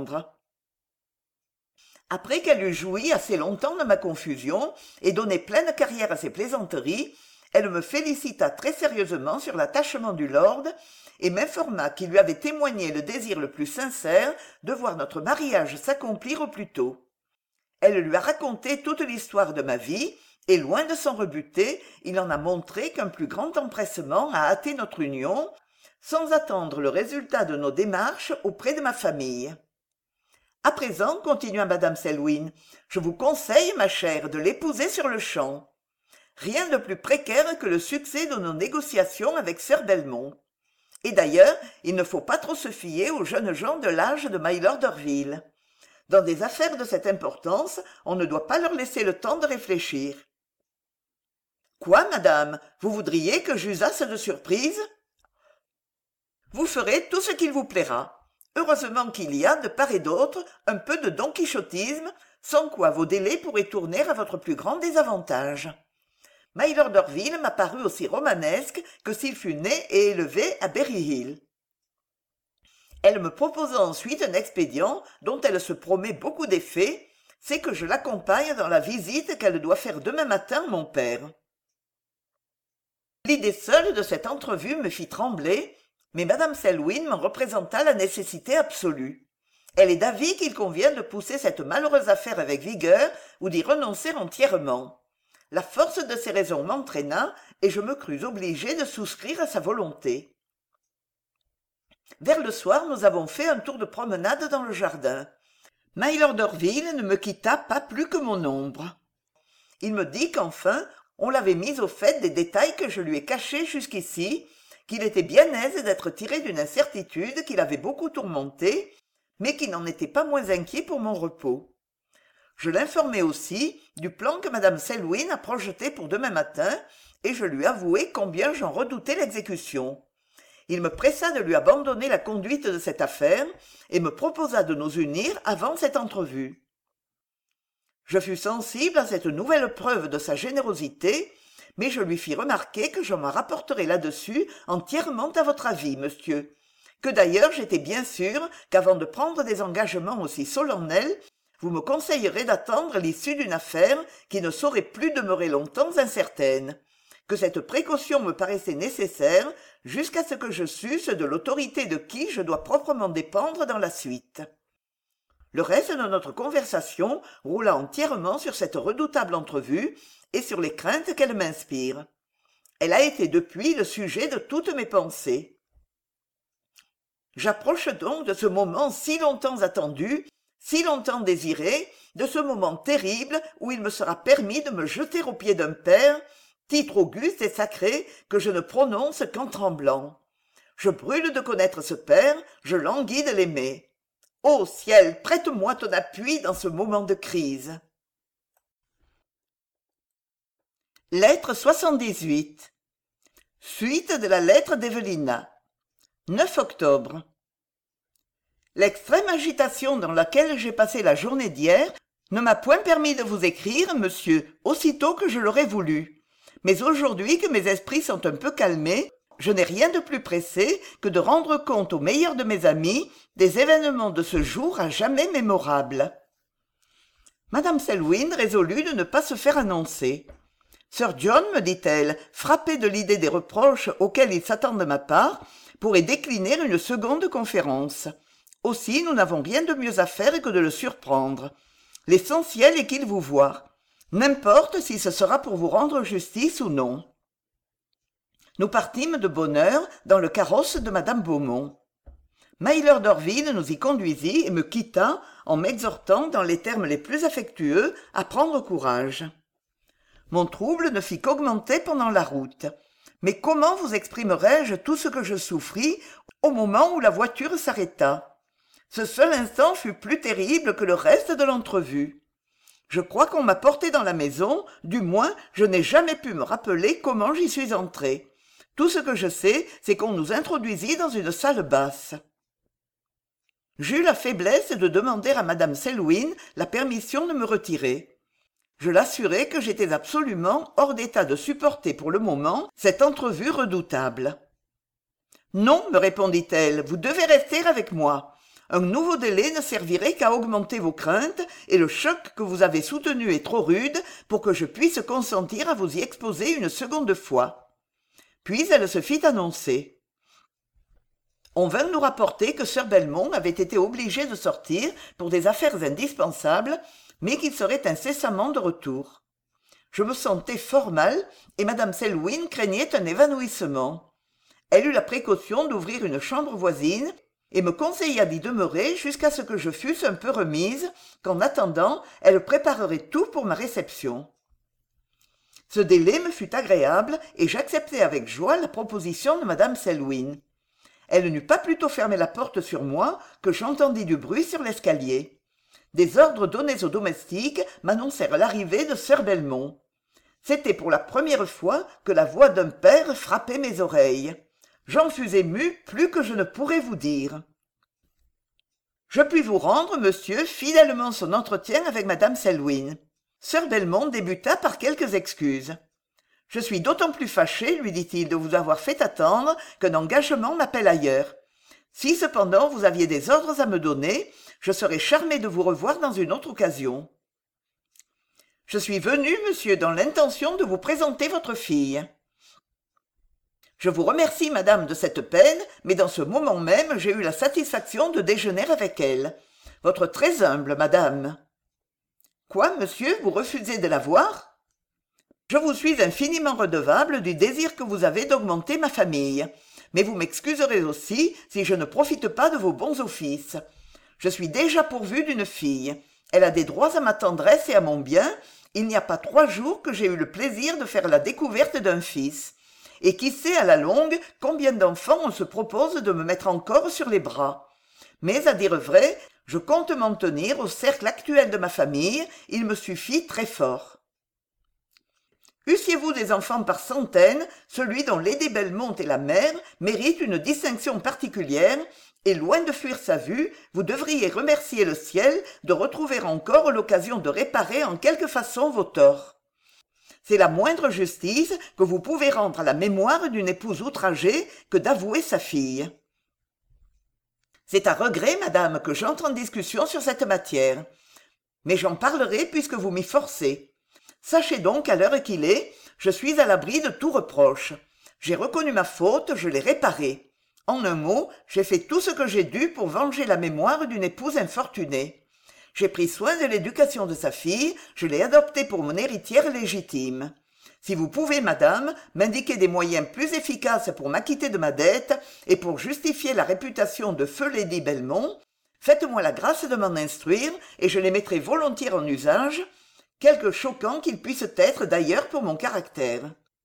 Après qu'elle eut joui assez longtemps de ma confusion et donné pleine carrière à ses plaisanteries, elle me félicita très sérieusement sur l'attachement du lord et m'informa qu'il lui avait témoigné le désir le plus sincère de voir notre mariage s'accomplir au plus tôt. Elle lui a raconté toute l'histoire de ma vie, et loin de s'en rebuter, il en a montré qu'un plus grand empressement a hâté notre union, sans attendre le résultat de nos démarches auprès de ma famille. À présent, continua madame Selwyn, je vous conseille, ma chère, de l'épouser sur-le-champ. Rien de plus précaire que le succès de nos négociations avec sir Belmont. Et d'ailleurs, il ne faut pas trop se fier aux jeunes gens de l'âge de mylord d'Orville. Dans des affaires de cette importance, on ne doit pas leur laisser le temps de réfléchir. Quoi, madame, vous voudriez que j'usasse de surprise? Vous ferez tout ce qu'il vous plaira. Heureusement qu'il y a, de part et d'autre, un peu de donquichotisme, sans quoi vos délais pourraient tourner à votre plus grand désavantage. Mylord d'Orville m'a paru aussi romanesque que s'il fût né et élevé à Berry Hill. Elle me proposa ensuite un expédient dont elle se promet beaucoup d'effets, c'est que je l'accompagne dans la visite qu'elle doit faire demain matin à mon père. L'idée seule de cette entrevue me fit trembler, mais madame Selwyn m'en représenta la nécessité absolue. Elle est d'avis qu'il convient de pousser cette malheureuse affaire avec vigueur ou d'y renoncer entièrement. La force de ses raisons m'entraîna, et je me crus obligé de souscrire à sa volonté. Vers le soir, nous avons fait un tour de promenade dans le jardin. Mylord d'Orville ne me quitta pas plus que mon ombre. Il me dit qu'enfin, on l'avait mis au fait des détails que je lui ai cachés jusqu'ici, qu'il était bien aise d'être tiré d'une incertitude qui l'avait beaucoup tourmenté, mais qu'il n'en était pas moins inquiet pour mon repos. Je l'informai aussi du plan que madame Selwyn a projeté pour demain matin, et je lui avouai combien j'en redoutais l'exécution. Il me pressa de lui abandonner la conduite de cette affaire et me proposa de nous unir avant cette entrevue. Je fus sensible à cette nouvelle preuve de sa générosité, mais je lui fis remarquer que je me rapporterais là-dessus entièrement à votre avis, monsieur, que d'ailleurs j'étais bien sûr qu'avant de prendre des engagements aussi solennels, vous me conseillerez d'attendre l'issue d'une affaire qui ne saurait plus demeurer longtemps incertaine, que cette précaution me paraissait nécessaire jusqu'à ce que je susse de l'autorité de qui je dois proprement dépendre dans la suite. Le reste de notre conversation roula entièrement sur cette redoutable entrevue et sur les craintes qu'elle m'inspire. Elle a été depuis le sujet de toutes mes pensées. J'approche donc de ce moment si longtemps attendu, si longtemps désiré, de ce moment terrible où il me sera permis de me jeter aux pieds d'un père, titre auguste et sacré que je ne prononce qu'en tremblant. Je brûle de connaître ce père, je languis de l'aimer. Ô ciel, prête-moi ton appui dans ce moment de crise. Lettre soixante-dix-huit. Suite de la lettre d'Evelina. neuf octobre. L'extrême agitation dans laquelle j'ai passé la journée d'hier ne m'a point permis de vous écrire, monsieur, aussitôt que je l'aurais voulu. Mais aujourd'hui que mes esprits sont un peu calmés, je n'ai rien de plus pressé que de rendre compte au meilleur de mes amis des événements de ce jour à jamais mémorable. Madame Selwyn résolut de ne pas se faire annoncer. Sir John, me dit-elle, frappé de l'idée des reproches auxquels il s'attend de ma part, pourrait décliner une seconde conférence. Aussi, nous n'avons rien de mieux à faire que de le surprendre. L'essentiel est qu'il vous voie. N'importe si ce sera pour vous rendre justice ou non. Nous partîmes de bonne heure dans le carrosse de madame Beaumont. Mahiler d'Orville nous y conduisit et me quitta en m'exhortant dans les termes les plus affectueux à prendre courage. Mon trouble ne fit qu'augmenter pendant la route. Mais comment vous exprimerai-je tout ce que je souffris au moment où la voiture s'arrêta? Ce seul instant fut plus terrible que le reste de l'entrevue. Je crois qu'on m'a porté dans la maison, du moins je n'ai jamais pu me rappeler comment j'y suis entré. Tout ce que je sais, c'est qu'on nous introduisit dans une salle basse. J'eus la faiblesse de demander à madame Selwyn la permission de me retirer. Je l'assurai que j'étais absolument hors d'état de supporter pour le moment cette entrevue redoutable. « Non, me répondit-elle, vous devez rester avec moi. Un nouveau délai ne servirait qu'à augmenter vos craintes et le choc que vous avez soutenu est trop rude pour que je puisse consentir à vous y exposer une seconde fois. » Puis elle se fit annoncer. On vint nous rapporter que sir Belmont avait été obligé de sortir pour des affaires indispensables, mais qu'il serait incessamment de retour. Je me sentais fort mal et madame Selwyn craignait un évanouissement. Elle eut la précaution d'ouvrir une chambre voisine et me conseilla d'y demeurer jusqu'à ce que je fusse un peu remise, qu'en attendant, elle préparerait tout pour ma réception. Ce délai me fut agréable et j'acceptai avec joie la proposition de madame Selwyn. Elle n'eut pas plutôt fermé la porte sur moi que j'entendis du bruit sur l'escalier. Des ordres donnés aux domestiques m'annoncèrent l'arrivée de sir Belmont. C'était pour la première fois que la voix d'un père frappait mes oreilles. J'en fus ému plus que je ne pourrais vous dire. Je puis vous rendre, monsieur, fidèlement son entretien avec madame Selwyn. Sir Belmont débuta par quelques excuses. « Je suis d'autant plus fâché, lui dit-il, de vous avoir fait attendre qu'un engagement m'appelle ailleurs. Si cependant vous aviez des ordres à me donner, je serais charmé de vous revoir dans une autre occasion. »« Je suis venu, monsieur, dans l'intention de vous présenter votre fille. »« Je vous remercie, madame, de cette peine, mais dans ce moment même, j'ai eu la satisfaction de déjeuner avec elle. Votre très humble, madame. »« Quoi, monsieur, vous refusez de la voir ? » Je vous suis infiniment redevable du désir que vous avez d'augmenter ma famille. Mais vous m'excuserez aussi si je ne profite pas de vos bons offices. Je suis déjà pourvu d'une fille. Elle a des droits à ma tendresse et à mon bien. Il n'y a pas trois jours que j'ai eu le plaisir de faire la découverte d'un fils. Et qui sait à la longue combien d'enfants on se propose de me mettre encore sur les bras. Mais à dire vrai, je compte m'en tenir au cercle actuel de ma famille. Il me suffit très fort. Eussiez-vous des enfants par centaines, celui dont Lady Belmont est la mère mérite une distinction particulière, et loin de fuir sa vue, vous devriez remercier le ciel de retrouver encore l'occasion de réparer en quelque façon vos torts. C'est la moindre justice que vous pouvez rendre à la mémoire d'une épouse outragée que d'avouer sa fille. C'est à regret, madame, que j'entre en discussion sur cette matière. Mais j'en parlerai puisque vous m'y forcez. Sachez donc qu'à l'heure qu'il est, je suis à l'abri de tout reproche. J'ai reconnu ma faute, je l'ai réparée. En un mot, j'ai fait tout ce que j'ai dû pour venger la mémoire d'une épouse infortunée. J'ai pris soin de l'éducation de sa fille, je l'ai adoptée pour mon héritière légitime. Si vous pouvez, madame, m'indiquer des moyens plus efficaces pour m'acquitter de ma dette et pour justifier la réputation de feu Lady Belmont, faites-moi la grâce de m'en instruire et je les mettrai volontiers en usage, quelque choquant qu'il puisse être d'ailleurs pour mon caractère.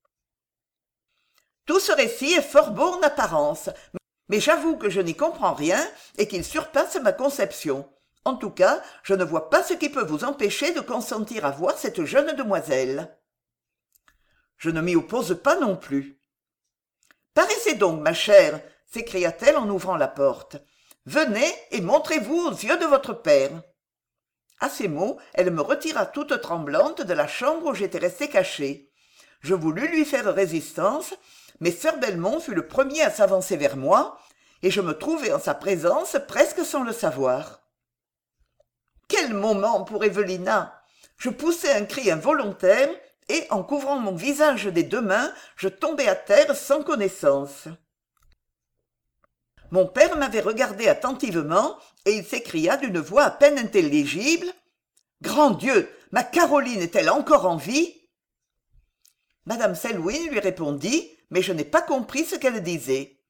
Tout ce récit est fort beau en apparence, mais j'avoue que je n'y comprends rien et qu'il surpasse ma conception. En tout cas, je ne vois pas ce qui peut vous empêcher de consentir à voir cette jeune demoiselle. Je ne m'y oppose pas non plus. Paraissez donc, ma chère, s'écria-t-elle en ouvrant la porte. Venez et montrez-vous aux yeux de votre père. À ces mots, elle me retira toute tremblante de la chambre où j'étais resté caché. Je voulus lui faire résistance, mais sir Belmont fut le premier à s'avancer vers moi, et je me trouvai en sa présence presque sans le savoir. Quel moment pour Evelina! Je poussai un cri involontaire, et, en couvrant mon visage des deux mains, je tombai à terre sans connaissance. Mon père m'avait regardé attentivement, et il s'écria d'une voix à peine intelligible. « Grand Dieu, ma Caroline est-elle encore en vie ?» Madame Selwyn lui répondit, mais je n'ai pas compris ce qu'elle disait.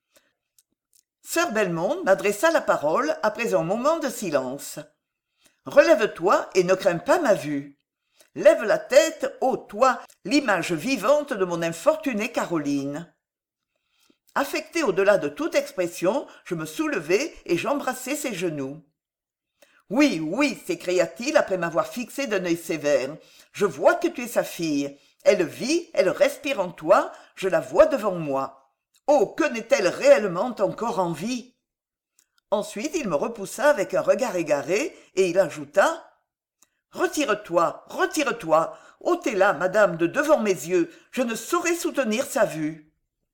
Sir Belmont m'adressa la parole après un moment de silence. « Relève-toi et ne crains pas ma vue. Lève la tête, ô toi, l'image vivante de mon infortunée Caroline. » Affecté au-delà de toute expression, je me soulevai et j'embrassai ses genoux. « Oui, oui, s'écria-t-il après m'avoir fixé d'un œil sévère, je vois que tu es sa fille. Elle vit, elle respire en toi, je la vois devant moi. Oh, que n'est-elle réellement encore en vie ?» Ensuite, il me repoussa avec un regard égaré et il ajouta « Retire-toi, retire-toi, ôtez-la, madame, de devant mes yeux, je ne saurais soutenir sa vue. »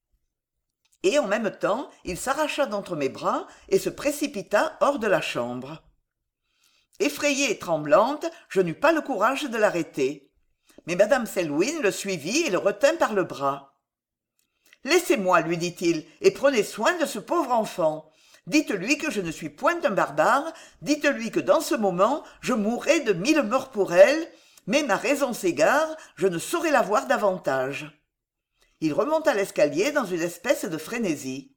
Et en même temps, il s'arracha d'entre mes bras et se précipita hors de la chambre. Effrayée et tremblante, je n'eus pas le courage de l'arrêter. Mais madame Selwyn le suivit et le retint par le bras. « Laissez-moi, lui dit-il, et prenez soin de ce pauvre enfant. Dites-lui que je ne suis point un barbare, dites-lui que dans ce moment, je mourrais de mille morts pour elle, mais ma raison s'égare, je ne saurais la voir davantage. » Il remonta l'escalier dans une espèce de frénésie.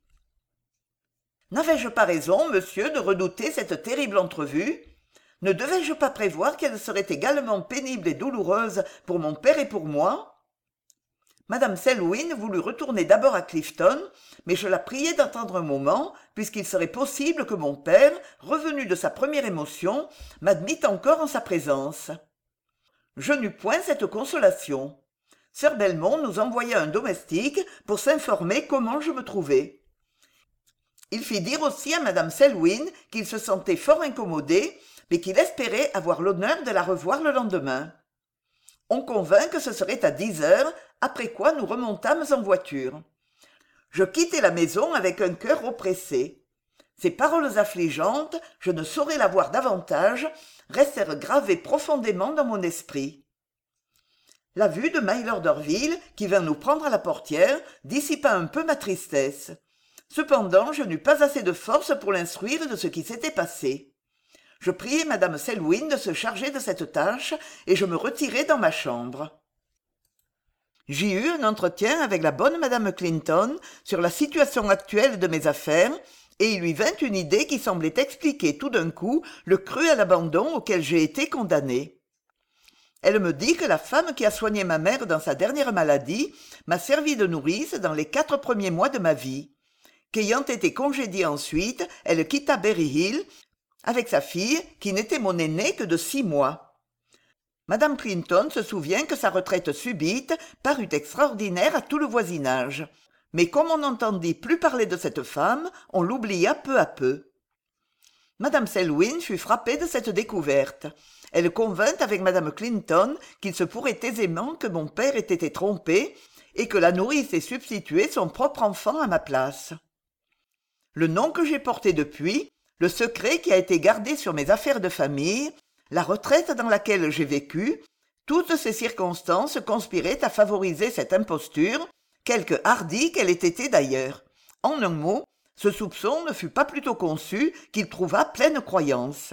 « N'avais-je pas raison, monsieur, de redouter cette terrible entrevue ? Ne devais-je pas prévoir qu'elle serait également pénible et douloureuse pour mon père et pour moi ? » Madame Selwyn voulut retourner d'abord à Clifton, mais je la priai d'attendre un moment, puisqu'il serait possible que mon père, revenu de sa première émotion, m'admît encore en sa présence. Je n'eus point cette consolation. Sir Belmont nous envoya un domestique pour s'informer comment je me trouvais. Il fit dire aussi à madame Selwyn qu'il se sentait fort incommodé, mais qu'il espérait avoir l'honneur de la revoir le lendemain. On convint que ce serait à dix heures, après quoi nous remontâmes en voiture. Je quittai la maison avec un cœur oppressé. Ces paroles affligeantes, je ne saurais la voir davantage, restèrent gravées profondément dans mon esprit. La vue de Mylord d'Orville, qui vint nous prendre à la portière, dissipa un peu ma tristesse. Cependant, je n'eus pas assez de force pour l'instruire de ce qui s'était passé. Je priai madame Selwyn de se charger de cette tâche et je me retirai dans ma chambre. J'y eus un entretien avec la bonne madame Clinton sur la situation actuelle de mes affaires et il lui vint une idée qui semblait expliquer tout d'un coup le cruel abandon auquel j'ai été condamné. Elle me dit que la femme qui a soigné ma mère dans sa dernière maladie m'a servi de nourrice dans les quatre premiers mois de ma vie, qu'ayant été congédiée ensuite, elle quitta Berry Hill avec sa fille qui n'était mon aînée que de six mois. Madame Clinton se souvient que sa retraite subite parut extraordinaire à tout le voisinage, mais comme on n'entendit plus parler de cette femme, on l'oublia peu à peu. Madame Selwyn fut frappée de cette découverte. Elle convint avec Madame Clinton qu'il se pourrait aisément que mon père ait été trompé et que la nourrice ait substitué son propre enfant à ma place. Le nom que j'ai porté depuis, le secret qui a été gardé sur mes affaires de famille, la retraite dans laquelle j'ai vécu, toutes ces circonstances conspiraient à favoriser cette imposture, quelque hardie qu'elle ait été d'ailleurs. En un mot, ce soupçon ne fut pas plutôt conçu qu'il trouva pleine croyance.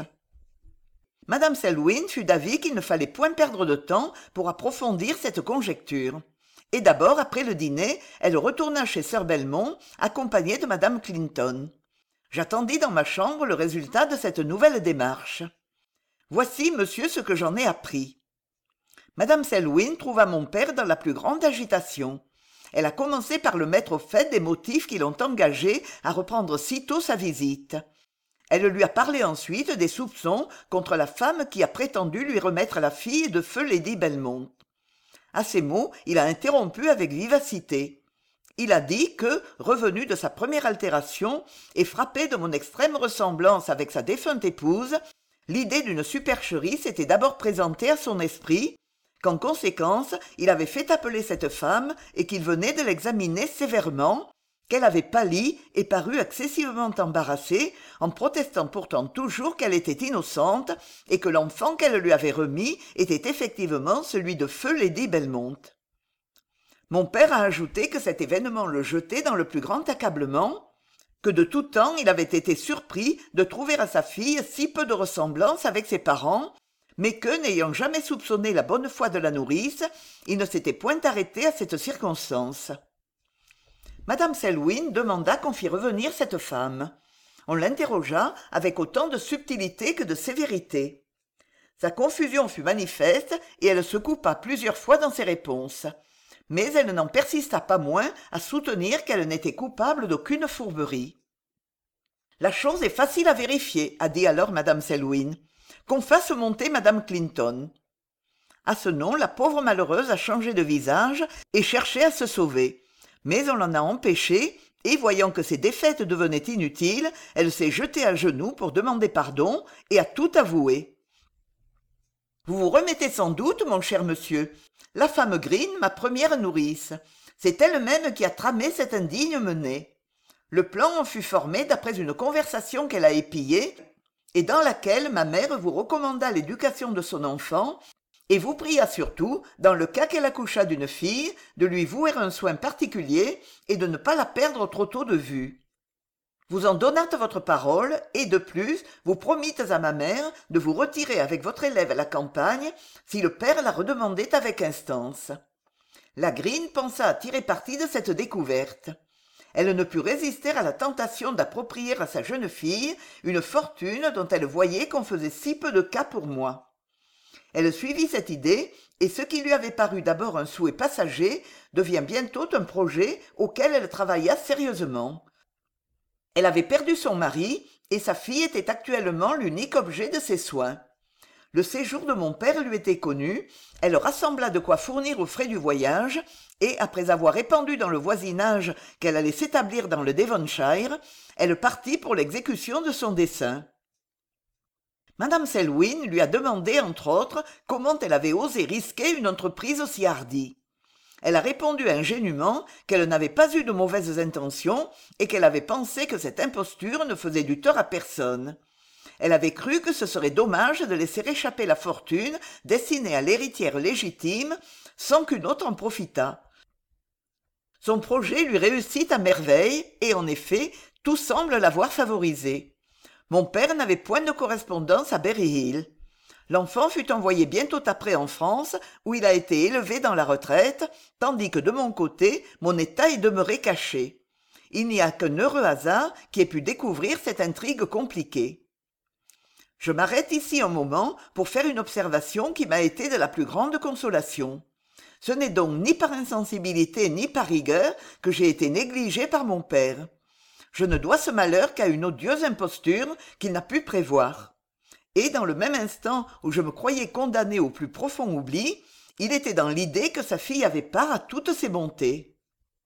Madame Selwyn fut d'avis qu'il ne fallait point perdre de temps pour approfondir cette conjecture. Et d'abord, après le dîner, elle retourna chez sœur Belmont, accompagnée de Madame Clinton. J'attendis dans ma chambre le résultat de cette nouvelle démarche. Voici, monsieur, ce que j'en ai appris. Madame Selwyn trouva mon père dans la plus grande agitation. Elle a commencé par le mettre au fait des motifs qui l'ont engagé à reprendre sitôt sa visite. Elle lui a parlé ensuite des soupçons contre la femme qui a prétendu lui remettre la fille de feu Lady Belmont. À ces mots, il a interrompu avec vivacité. Il a dit que, revenu de sa première altération et frappé de mon extrême ressemblance avec sa défunte épouse, l'idée d'une supercherie s'était d'abord présentée à son esprit, qu'en conséquence, il avait fait appeler cette femme et qu'il venait de l'examiner sévèrement, qu'elle avait pâli et paru excessivement embarrassée, en protestant pourtant toujours qu'elle était innocente et que l'enfant qu'elle lui avait remis était effectivement celui de feu Lady Belmont. Mon père a ajouté que cet événement le jetait dans le plus grand accablement, que de tout temps il avait été surpris de trouver à sa fille si peu de ressemblance avec ses parents, mais que, n'ayant jamais soupçonné la bonne foi de la nourrice, il ne s'était point arrêté à cette circonstance. Madame Selwyn demanda qu'on fît revenir cette femme. On l'interrogea avec autant de subtilité que de sévérité. Sa confusion fut manifeste et elle se coupa plusieurs fois dans ses réponses. Mais elle n'en persista pas moins à soutenir qu'elle n'était coupable d'aucune fourberie. « La chose est facile à vérifier, a dit alors Madame Selwyn. Qu'on fasse monter Madame Clinton. » À ce nom, la pauvre malheureuse a changé de visage et cherchait à se sauver. Mais on l'en a empêchée, et voyant que ses défaites devenaient inutiles, elle s'est jetée à genoux pour demander pardon et a tout avoué. « Vous vous remettez sans doute, mon cher monsieur. La femme Green, ma première nourrice. C'est elle-même qui a tramé cette indigne menée. Le plan en fut formé d'après une conversation qu'elle a épiée, et dans laquelle ma mère vous recommanda l'éducation de son enfant, et vous pria surtout, dans le cas qu'elle accouchât d'une fille, de lui vouer un soin particulier et de ne pas la perdre trop tôt de vue. Vous en donnâtes votre parole, et de plus, vous promîtes à ma mère de vous retirer avec votre élève à la campagne, si le père la redemandait avec instance. La Green pensa à tirer parti de cette découverte. Elle ne put résister à la tentation d'approprier à sa jeune fille une fortune dont elle voyait qu'on faisait si peu de cas pour moi. Elle suivit cette idée, et ce qui lui avait paru d'abord un souhait passager devient bientôt un projet auquel elle travailla sérieusement. Elle avait perdu son mari, et sa fille était actuellement l'unique objet de ses soins. Le séjour de mon père lui était connu, elle rassembla de quoi fournir aux frais du voyage, et après avoir répandu dans le voisinage qu'elle allait s'établir dans le Devonshire, elle partit pour l'exécution de son dessein. Madame Selwyn lui a demandé, entre autres, comment elle avait osé risquer une entreprise aussi hardie. Elle a répondu ingénument qu'elle n'avait pas eu de mauvaises intentions et qu'elle avait pensé que cette imposture ne faisait du tort à personne. Elle avait cru que ce serait dommage de laisser échapper la fortune destinée à l'héritière légitime sans qu'une autre en profitât. Son projet lui réussit à merveille et, en effet, tout semble l'avoir favorisé. Mon père n'avait point de correspondance à Berry Hill. L'enfant fut envoyé bientôt après en France, où il a été élevé dans la retraite, tandis que de mon côté, mon état est demeuré caché. Il n'y a qu'un heureux hasard qui ait pu découvrir cette intrigue compliquée. Je m'arrête ici un moment pour faire une observation qui m'a été de la plus grande consolation. Ce n'est donc ni par insensibilité ni par rigueur que j'ai été négligé par mon père. Je ne dois ce malheur qu'à une odieuse imposture qu'il n'a pu prévoir. et dans le même instant où je me croyais condamné au plus profond oubli, il était dans l'idée que sa fille avait part à toutes ses bontés.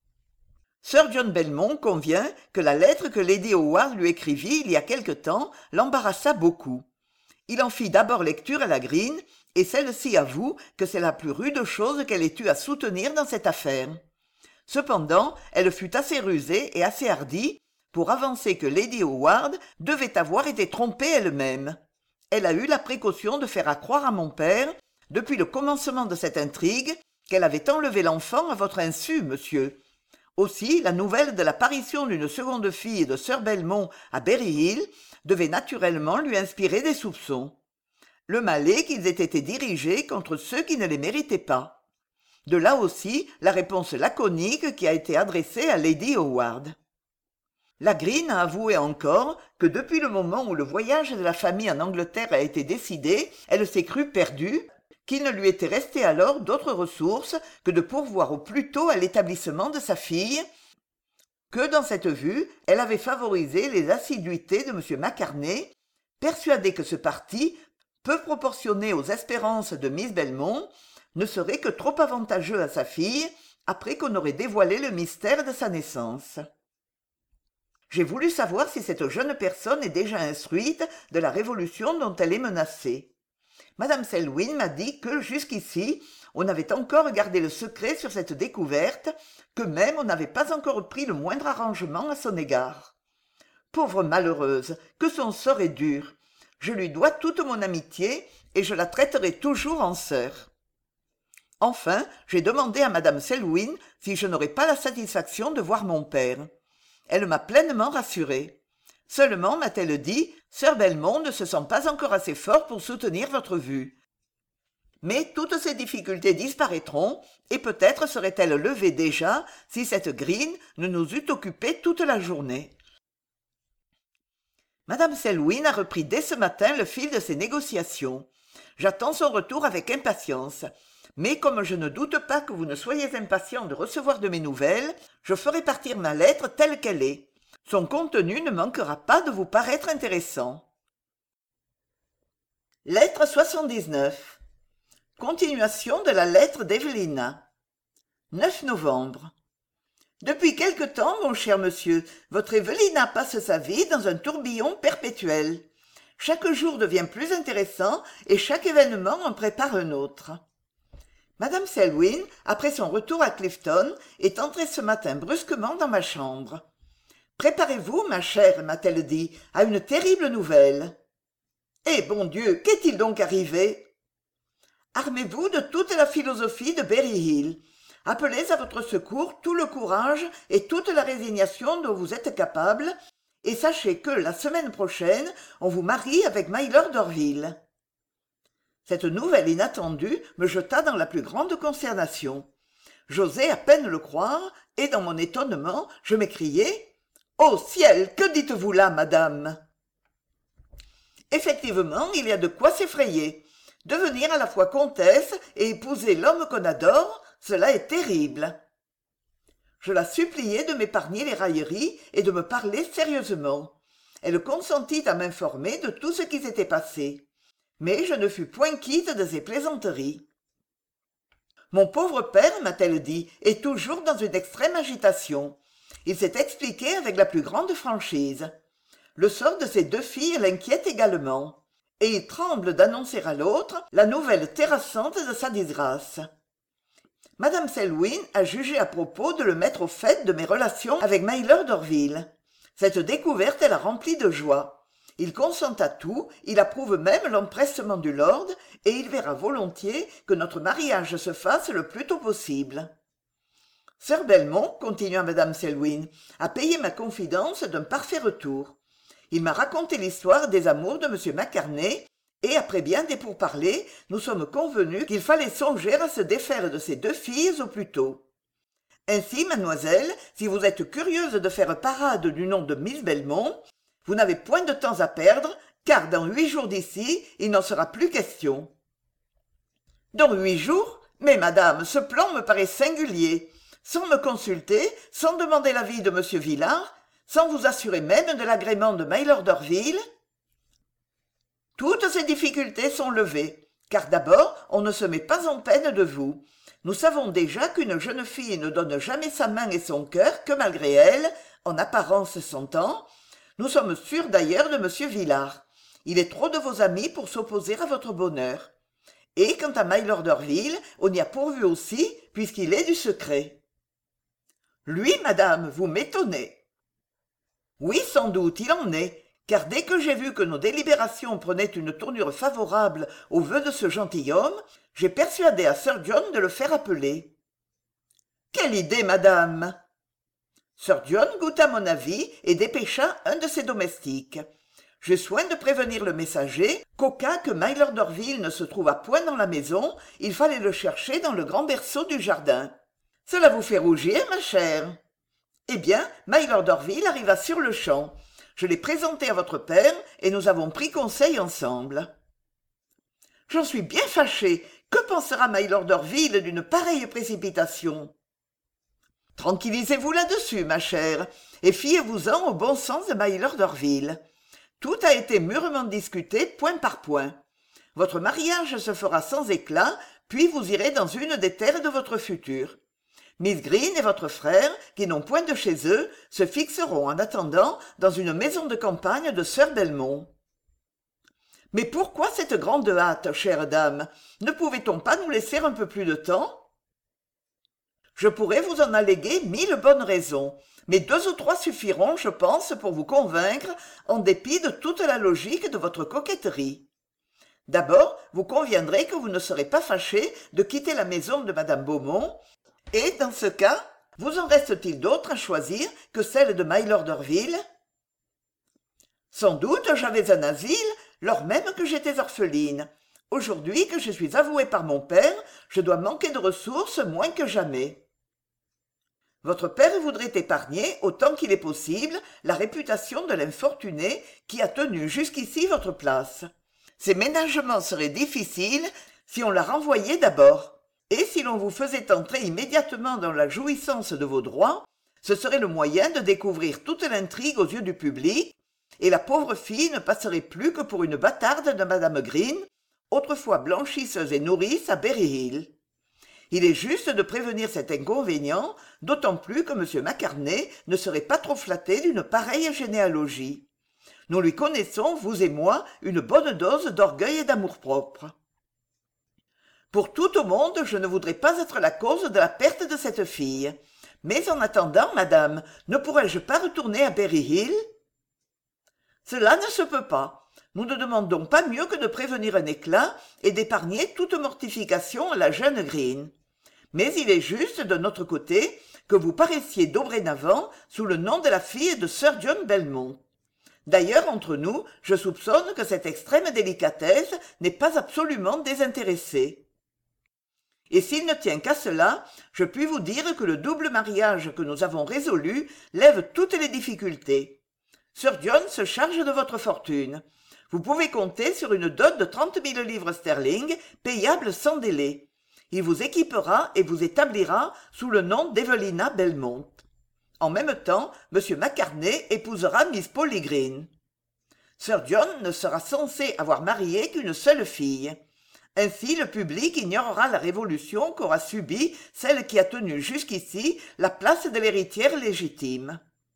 Sir John Belmont convient que la lettre que lady Howard lui écrivit il y a quelque temps l'embarrassa beaucoup. Il en fit d'abord lecture à la Green, et celle-ci avoue que c'est la plus rude chose qu'elle ait eu à soutenir dans cette affaire. Cependant, elle fut assez rusée et assez hardie pour avancer que lady Howard devait avoir été trompée elle-même. Elle a eu la précaution de faire accroire à mon père, depuis le commencement de cette intrigue, qu'elle avait enlevé l'enfant à votre insu, monsieur. Aussi, la nouvelle de l'apparition d'une seconde fille de sir Belmont à Berry Hill devait naturellement lui inspirer des soupçons. Le mal est qu'ils aient été dirigés contre ceux qui ne les méritaient pas. De là aussi la réponse laconique qui a été adressée à lady Howard. La Green a avoué encore que depuis le moment où le voyage de la famille en Angleterre a été décidé, elle s'est crue perdue, qu'il ne lui était resté alors d'autre ressource que de pourvoir au plus tôt à l'établissement de sa fille, que dans cette vue elle avait favorisé les assiduités de m Macarney, persuadée que ce parti, peu proportionné aux espérances de miss Belmont, ne serait que trop avantageux à sa fille après qu'on aurait dévoilé le mystère de sa naissance. J'ai voulu savoir si cette jeune personne est déjà instruite de la révolution dont elle est menacée. Madame Selwyn m'a dit que, jusqu'ici, on avait encore gardé le secret sur cette découverte, que même on n'avait pas encore pris le moindre arrangement à son égard. Pauvre malheureuse, que son sort est dur. Je lui dois toute mon amitié et je la traiterai toujours en sœur. Enfin, j'ai demandé à Madame Selwyn si je n'aurais pas la satisfaction de voir mon père. Elle m'a pleinement rassuré. Seulement, m'a-t-elle dit, sir Belmont ne se sent pas encore assez fort pour soutenir votre vue. Mais toutes ces difficultés disparaîtront, et peut-être seraient-elles levées déjà si cette Green ne nous eût occupés toute la journée. Madame Selwyn a repris dès ce matin le fil de ses négociations. J'attends son retour avec impatience. Mais comme je ne doute pas que vous ne soyez impatient de recevoir de mes nouvelles, je ferai partir ma lettre telle qu'elle est. Son contenu ne manquera pas de vous paraître intéressant. Lettre soixante-dix-neuf. Continuation de la lettre d'Evelina. neuf novembre. Depuis quelque temps, mon cher monsieur, votre Evelina passe sa vie dans un tourbillon perpétuel. Chaque jour devient plus intéressant et chaque événement en prépare un autre. Madame Selwyn, après son retour à Clifton, est entrée ce matin brusquement dans ma chambre. « Préparez-vous, ma chère, m'a-t-elle dit, à une terrible nouvelle. »« Eh, bon Dieu, qu'est-il donc arrivé ?»« Armez-vous de toute la philosophie de Berry Hill. Appelez à votre secours tout le courage et toute la résignation dont vous êtes capable, et sachez que, la semaine prochaine, on vous marie avec Mylord d'Orville. » Cette nouvelle inattendue me jeta dans la plus grande consternation. J'osais à peine le croire, et dans mon étonnement, je m'écriai « Ô ciel, que dites-vous là, madame ?» Effectivement, il y a de quoi s'effrayer. Devenir à la fois comtesse et épouser l'homme qu'on adore, cela est terrible. Je la suppliai de m'épargner les railleries et de me parler sérieusement. Elle consentit à m'informer de tout ce qui s'était passé. Mais je ne fus point quitte de ses plaisanteries. « Mon pauvre père, m'a-t-elle dit, est toujours dans une extrême agitation. Il s'est expliqué avec la plus grande franchise. Le sort de ses deux filles l'inquiète également, et il tremble d'annoncer à l'autre la nouvelle terrassante de sa disgrâce. Madame Selwyn a jugé à propos de le mettre au fait de mes relations avec Mylord d'Orville. Cette découverte l'a rempli de joie. Il consent à tout, il approuve même l'empressement du lord, et il verra volontiers que notre mariage se fasse le plus tôt possible. Sir Belmont, continua Madame Selwyn, a payé ma confidence d'un parfait retour. Il m'a raconté l'histoire des amours de M. Macarney, et après bien des pourparlers, nous sommes convenus qu'il fallait songer à se défaire de ces deux filles au plus tôt. Ainsi, mademoiselle, si vous êtes curieuse de faire parade du nom de Miss Belmont, vous n'avez point de temps à perdre, car dans huit jours d'ici, il n'en sera plus question. Dans huit jours? Mais madame, ce plan me paraît singulier. Sans me consulter, sans demander l'avis de M. Villars, sans vous assurer même de l'agrément de Mylord d'Orville. Toutes ces difficultés sont levées, car d'abord, on ne se met pas en peine de vous. Nous savons déjà qu'une jeune fille ne donne jamais sa main et son cœur que malgré elle, en apparence s'entend. Nous sommes sûrs d'ailleurs de monsieur Villars. Il est trop de vos amis pour s'opposer à votre bonheur. Et quant à Mylord d'Orville, on y a pourvu aussi, puisqu'il est du secret. Lui, madame, vous m'étonnez. Oui, sans doute, il en est, car dès que j'ai vu que nos délibérations prenaient une tournure favorable aux vœux de ce gentilhomme, j'ai persuadé à Sir John de le faire appeler. Quelle idée, madame! Sir John goûta mon avis et dépêcha un de ses domestiques. J'eus soin de prévenir le messager qu'au cas que Mylord d'Orville ne se trouvât point dans la maison, il fallait le chercher dans le grand berceau du jardin. Cela vous fait rougir, ma chère? Eh bien, Mylord d'Orville arriva sur-le-champ. Je l'ai présenté à votre père et nous avons pris conseil ensemble. J'en suis bien fâché. Que pensera Mylord d'Orville d'une pareille précipitation? Tranquillisez-vous là-dessus, ma chère, et fiez-vous-en au bon sens de Mylord d'Orville. Tout a été mûrement discuté point par point. Votre mariage se fera sans éclat, puis vous irez dans une des terres de votre futur. Miss Green et votre frère, qui n'ont point de chez eux, se fixeront en attendant dans une maison de campagne de Sir Belmont. Mais pourquoi cette grande hâte, chère dame? Ne pouvait-on pas nous laisser un peu plus de temps? Je pourrais vous en alléguer mille bonnes raisons, mais deux ou trois suffiront, je pense, pour vous convaincre, en dépit de toute la logique de votre coquetterie. D'abord, vous conviendrez que vous ne serez pas fâché de quitter la maison de madame Beaumont, et, dans ce cas, vous en reste-t-il d'autres à choisir que celle de Mylord d'Orville? Sans doute j'avais un asile, lors même que j'étais orpheline. Aujourd'hui que je suis avouée par mon père, je dois manquer de ressources moins que jamais. Votre père voudrait épargner, autant qu'il est possible, la réputation de l'infortuné qui a tenu jusqu'ici votre place. Ces ménagements seraient difficiles si on la renvoyait d'abord. Et si l'on vous faisait entrer immédiatement dans la jouissance de vos droits, ce serait le moyen de découvrir toute l'intrigue aux yeux du public, et la pauvre fille ne passerait plus que pour une bâtarde de madame Green, autrefois blanchisseuse et nourrice à Berry Hill. Il est juste de prévenir cet inconvénient, d'autant plus que M. Macartney ne serait pas trop flatté d'une pareille généalogie. Nous lui connaissons, vous et moi, une bonne dose d'orgueil et d'amour-propre. Pour tout au monde, je ne voudrais pas être la cause de la perte de cette fille. Mais en attendant, madame, ne pourrais-je pas retourner à Berry Hill? Cela ne se peut pas. Nous ne demandons pas mieux que de prévenir un éclat et d'épargner toute mortification à la jeune Green. Mais il est juste, de notre côté, que vous paraissiez dorénavant sous le nom de la fille de Sir John Belmont. D'ailleurs, entre nous, je soupçonne que cette extrême délicatesse n'est pas absolument désintéressée. Et s'il ne tient qu'à cela, je puis vous dire que le double mariage que nous avons résolu lève toutes les difficultés. Sir John se charge de votre fortune. Vous pouvez compter sur une dot de trente mille livres sterling, payable sans délai. Il vous équipera et vous établira sous le nom d'Evelina Belmont. En même temps, M. Macartney épousera Miss Polly Green. Sir John ne sera censé avoir marié qu'une seule fille. Ainsi, le public ignorera la révolution qu'aura subie celle qui a tenu jusqu'ici la place de l'héritière légitime.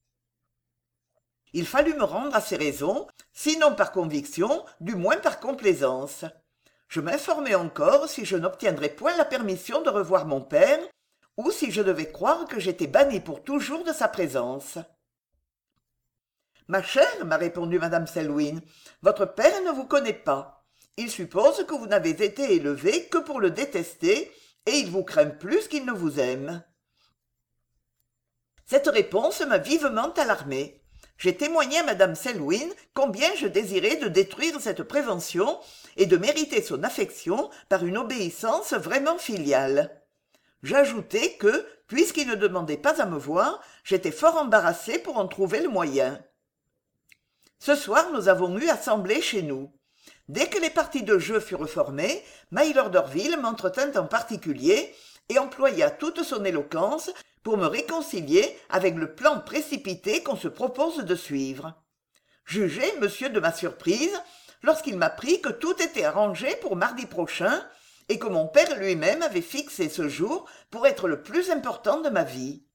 Il fallut me rendre à ces raisons, sinon par conviction, du moins par complaisance. Je m'informai encore si je n'obtiendrais point la permission de revoir mon père, ou si je devais croire que j'étais banni pour toujours de sa présence. « Ma chère, m'a répondu madame Selwyn, votre père ne vous connaît pas. Il suppose que vous n'avez été élevée que pour le détester, et il vous craint plus qu'il ne vous aime. » Cette réponse m'a vivement alarmé. J'ai témoigné à madame Selwyn combien je désirais de détruire cette prévention et de mériter son affection par une obéissance vraiment filiale. J'ajoutai que, puisqu'il ne demandait pas à me voir, j'étais fort embarrassé pour en trouver le moyen. Ce soir, nous avons eu assemblée chez nous. Dès que les parties de jeu furent formées, Mylord d'Orville m'entretint en particulier et employa toute son éloquence pour me réconcilier avec le plan précipité qu'on se propose de suivre. Jugez, monsieur, de ma surprise, lorsqu'il m'apprit que tout était arrangé pour mardi prochain et que mon père lui-même avait fixé ce jour pour être le plus important de ma vie.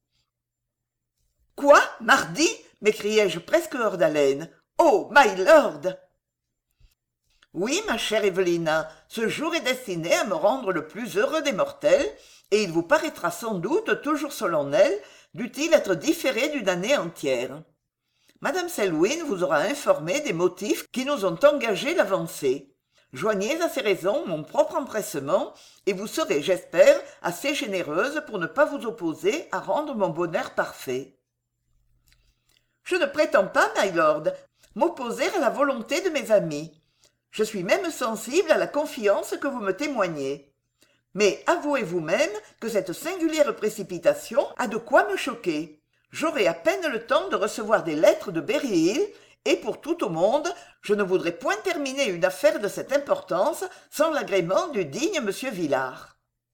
« Quoi, mardi ?» m'écriai-je presque hors d'haleine. « Oh, my lord !» Oui, ma chère Evelina, ce jour est destiné à me rendre le plus heureux des mortels, et il vous paraîtra sans doute toujours solennel dût-il être différé d'une année entière. Madame Selwyn vous aura informé des motifs qui nous ont engagés l'avancer. Joignez à ces raisons mon propre empressement, et vous serez, j'espère, assez généreuse pour ne pas vous opposer à rendre mon bonheur parfait. Je ne prétends pas, my lord, m'opposer à la volonté de mes amis. Je suis même sensible à la confiance que vous me témoignez. Mais avouez vous-même que cette singulière précipitation a de quoi me choquer. J'aurai à peine le temps de recevoir des lettres de Berry Hill, et pour tout au monde, je ne voudrais point terminer une affaire de cette importance sans l'agrément du digne monsieur Villars.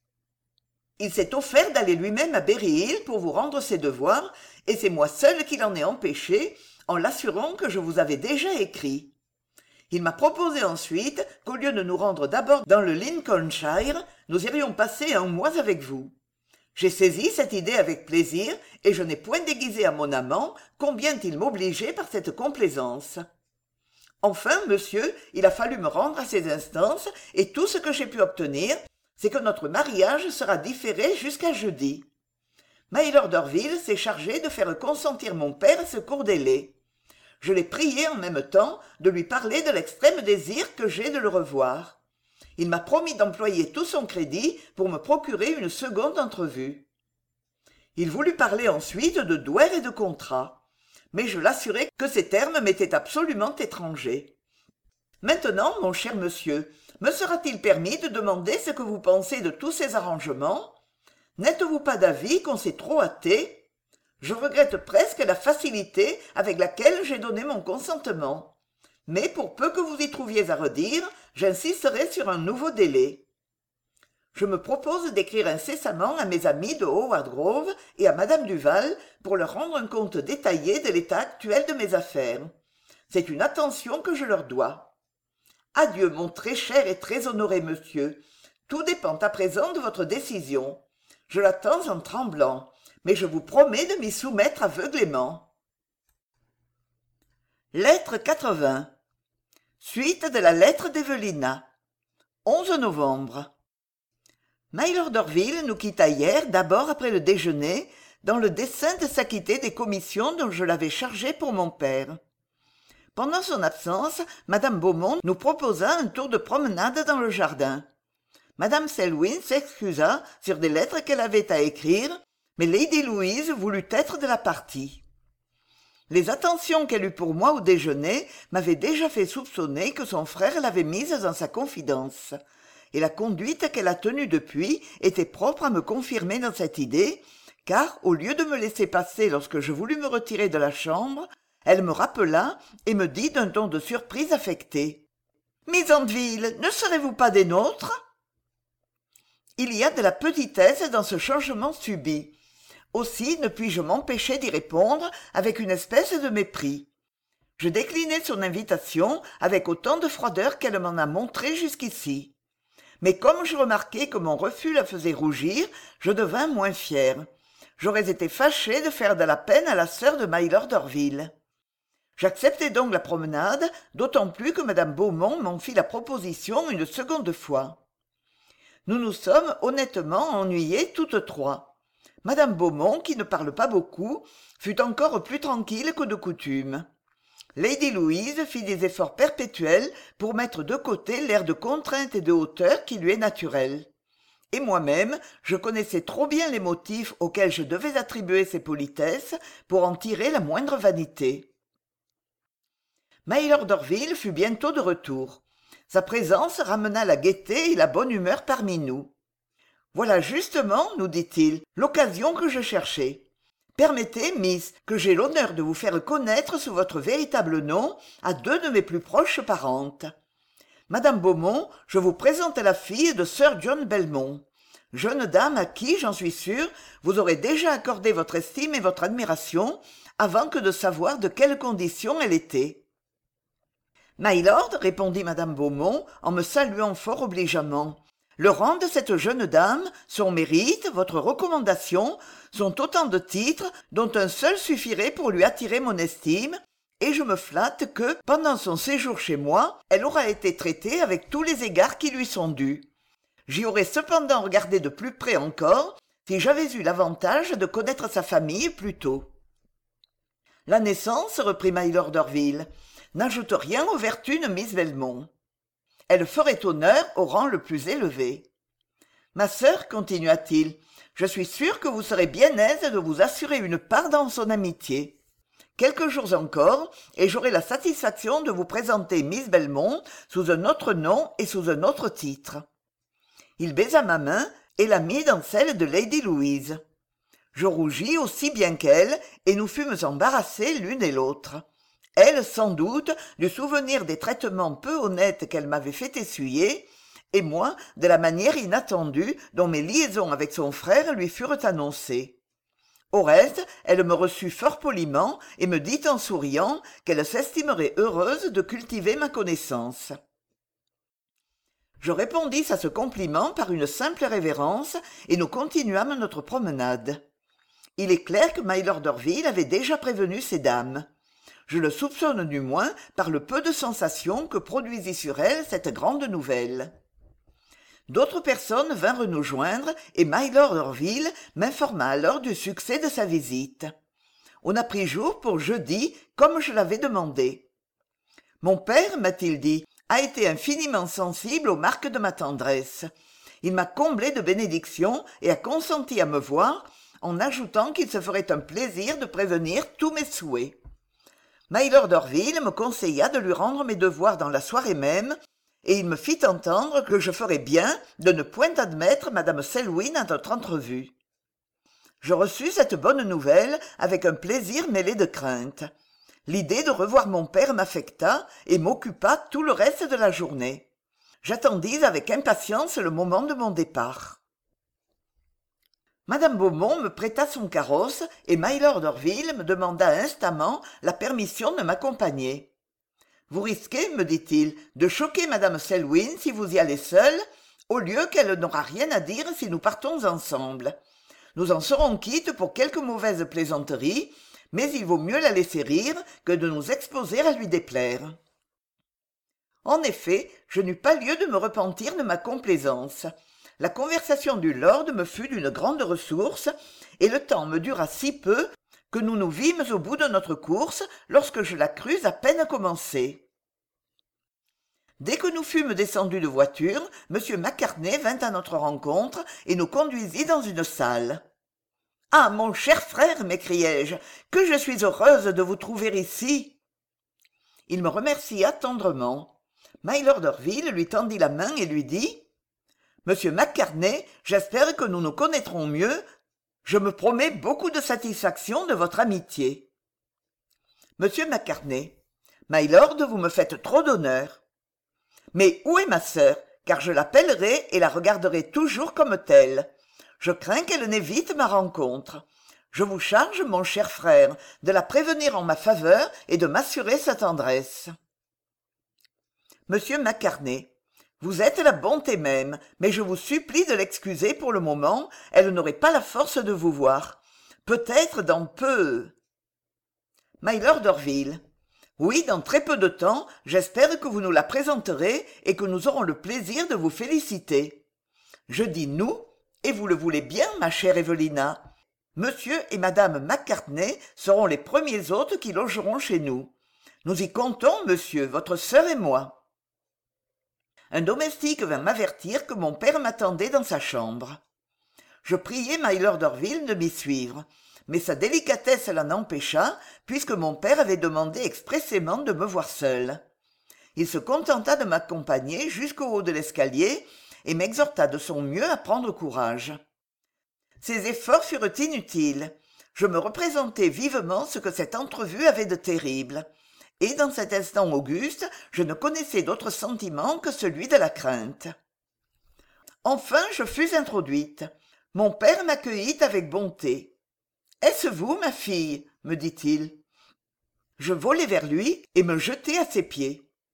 Il s'est offert d'aller lui-même à Berry Hill pour vous rendre ses devoirs, et c'est moi seul qui l'en ai empêché, en l'assurant que je vous avais déjà écrit. Il m'a proposé ensuite qu'au lieu de nous rendre d'abord dans le Lincolnshire, nous irions passer un mois avec vous. J'ai saisi cette idée avec plaisir, et je n'ai point déguisé à mon amant combien il m'obligeait par cette complaisance. Enfin, monsieur, il a fallu me rendre à ses instances, et tout ce que j'ai pu obtenir, c'est que notre mariage sera différé jusqu'à jeudi. Mylord d'Orville s'est chargé de faire consentir mon père à ce court délai. Je l'ai prié en même temps de lui parler de l'extrême désir que j'ai de le revoir. Il m'a promis d'employer tout son crédit pour me procurer une seconde entrevue. Il voulut parler ensuite de douaire et de contrat, mais je l'assurai que ces termes m'étaient absolument étrangers. Maintenant, mon cher monsieur, me sera-t-il permis de demander ce que vous pensez de tous ces arrangements ? N'êtes-vous pas d'avis qu'on s'est trop hâté ? Je regrette presque la facilité avec laquelle j'ai donné mon consentement. Mais pour peu que vous y trouviez à redire, j'insisterai sur un nouveau délai. Je me propose d'écrire incessamment à mes amis de Howard Grove et à Madame Duval pour leur rendre un compte détaillé de l'état actuel de mes affaires. C'est une attention que je leur dois. Adieu, mon très cher et très honoré monsieur. Tout dépend à présent de votre décision. Je l'attends en tremblant, mais je vous promets de m'y soumettre aveuglément. Lettre quatre-vingts. Suite de la lettre d'Evelina. onze novembre. Mylord d'Orville nous quitta hier, d'abord après le déjeuner, dans le dessein de s'acquitter des commissions dont je l'avais chargé pour mon père. Pendant son absence, Madame Beaumont nous proposa un tour de promenade dans le jardin. Madame Selwyn s'excusa sur des lettres qu'elle avait à écrire, mais Lady Louise voulut être de la partie. Les attentions qu'elle eut pour moi au déjeuner m'avaient déjà fait soupçonner que son frère l'avait mise dans sa confidence, et la conduite qu'elle a tenue depuis était propre à me confirmer dans cette idée, car, au lieu de me laisser passer lorsque je voulus me retirer de la chambre, elle me rappela et me dit d'un ton de surprise affectée. « Miss Handeville, ne serez-vous pas des nôtres ?» Il y a de la petitesse dans ce changement subit. Aussi ne puis-je m'empêcher d'y répondre avec une espèce de mépris. Je déclinai son invitation avec autant de froideur qu'elle m'en a montré jusqu'ici. Mais comme je remarquai que mon refus la faisait rougir, je devins moins fier. J'aurais été fâché de faire de la peine à la sœur de Mylord d'Orville. J'acceptai donc la promenade, d'autant plus que Madame Beaumont m'en fit la proposition une seconde fois. Nous nous sommes honnêtement ennuyés toutes trois. Madame Beaumont, qui ne parle pas beaucoup, fut encore plus tranquille que de coutume. Lady Louise fit des efforts perpétuels pour mettre de côté l'air de contrainte et de hauteur qui lui est naturel. Et moi-même, je connaissais trop bien les motifs auxquels je devais attribuer ces politesses pour en tirer la moindre vanité. Mylord d'Orville fut bientôt de retour. Sa présence ramena la gaieté et la bonne humeur parmi nous. « Voilà justement, nous dit-il, l'occasion que je cherchais. Permettez, Miss, que j'aie l'honneur de vous faire connaître sous votre véritable nom à deux de mes plus proches parentes. Madame Beaumont, je vous présente la fille de Sir John Belmont, jeune dame à qui, j'en suis sûr, vous aurez déjà accordé votre estime et votre admiration avant que de savoir de quelles conditions elle était. » mylord, répondit madame Beaumont en me saluant fort obligeamment, le rang de cette jeune dame, son mérite, votre recommandation, sont autant de titres dont un seul suffirait pour lui attirer mon estime, et je me flatte que, pendant son séjour chez moi, elle aura été traitée avec tous les égards qui lui sont dus. J'y aurais cependant regardé de plus près encore si j'avais eu l'avantage de connaître sa famille plus tôt. La naissance, reprit mylord d'Orville, n'ajoute rien aux vertus de miss Belmont. Elle ferait honneur au rang le plus élevé. Ma sœur, continua-t-il, je suis sûr que vous serez bien aise de vous assurer une part dans son amitié. Quelques jours encore, et j'aurai la satisfaction de vous présenter miss Belmont sous un autre nom et sous un autre titre. Il baisa ma main et la mit dans celle de lady Louise. Je rougis aussi bien qu'elle, et nous fûmes embarrassés l'une et l'autre. Elle, sans doute, du souvenir des traitements peu honnêtes qu'elle m'avait fait essuyer, et moi, de la manière inattendue dont mes liaisons avec son frère lui furent annoncées. Au reste, elle me reçut fort poliment et me dit en souriant qu'elle s'estimerait heureuse de cultiver ma connaissance. Je répondis à ce compliment par une simple révérence, et nous continuâmes notre promenade. Il est clair que mylord d'Orville avait déjà prévenu ces dames. Je le soupçonne du moins par le peu de sensation que produisit sur elles cette grande nouvelle. D'autres personnes vinrent nous joindre, et mylord d'Orville m'informa alors du succès de sa visite. On a pris jour pour jeudi, comme je l'avais demandé. Mon père, m'a-t-il dit, a été infiniment sensible aux marques de ma tendresse. Il m'a comblé de bénédictions et a consenti à me voir, en ajoutant qu'il se ferait un plaisir de prévenir tous mes souhaits. mylord d'Orville me conseilla de lui rendre mes devoirs dans la soirée même, et il me fit entendre que je ferais bien de ne point admettre madame Selwyn à notre entrevue. Je reçus cette bonne nouvelle avec un plaisir mêlé de crainte. L'idée de revoir mon père m'affecta et m'occupa tout le reste de la journée. J'attendis avec impatience le moment de mon départ. Madame Beaumont me prêta son carrosse et mylord d'Orville me demanda instamment la permission de m'accompagner. « Vous risquez, me dit-il, de choquer madame Selwyn si vous y allez seule, au lieu qu'elle n'aura rien à dire si nous partons ensemble. Nous en serons quittes pour quelques mauvaises plaisanteries, mais il vaut mieux la laisser rire que de nous exposer à lui déplaire. » En effet, je n'eus pas lieu de me repentir de ma complaisance. La conversation du lord me fut d'une grande ressource, et le temps me dura si peu que nous nous vîmes au bout de notre course lorsque je la crus à peine commencée. Dès que nous fûmes descendus de voiture, m Macartney vint à notre rencontre et nous conduisit dans une salle. « Ah, mon cher frère, m'écriai-je, que je suis heureuse de vous trouver ici !» Il me remercia tendrement. mylord d'Orville lui tendit la main et lui dit « Monsieur Macartney, j'espère que nous nous connaîtrons mieux. Je me promets beaucoup de satisfaction de votre amitié. » Monsieur Macartney, « Mylord, vous me faites trop d'honneur. » « Mais où est ma sœur, car je l'appellerai et la regarderai toujours comme telle. Je crains qu'elle n'évite ma rencontre. Je vous charge, mon cher frère, de la prévenir en ma faveur et de m'assurer sa tendresse. » Monsieur Macartney, vous êtes la bonté même, mais je vous supplie de l'excuser pour le moment, elle n'aurait pas la force de vous voir. Peut-être dans peu... mylord d'Orville, oui, dans très peu de temps, j'espère que vous nous la présenterez et que nous aurons le plaisir de vous féliciter. Je dis nous, et vous le voulez bien, ma chère Evelina. Monsieur et madame Macartney seront les premiers hôtes qui logeront chez nous. Nous y comptons, monsieur, votre sœur et moi. Un domestique vint m'avertir que mon père m'attendait dans sa chambre. Je priai mylord d'Orville de m'y suivre, mais sa délicatesse l'en empêcha, puisque mon père avait demandé expressément de me voir seul. Il se contenta de m'accompagner jusqu'au haut de l'escalier et m'exhorta de son mieux à prendre courage. Ces efforts furent inutiles. Je me représentai vivement ce que cette entrevue avait de terrible. Et dans cet instant auguste, je ne connaissais d'autre sentiment que celui de la crainte. Enfin, je fus introduite. Mon père m'accueillit avec bonté. « Est-ce vous, ma fille ?» me dit-il. Je volai vers lui et me jetai à ses pieds.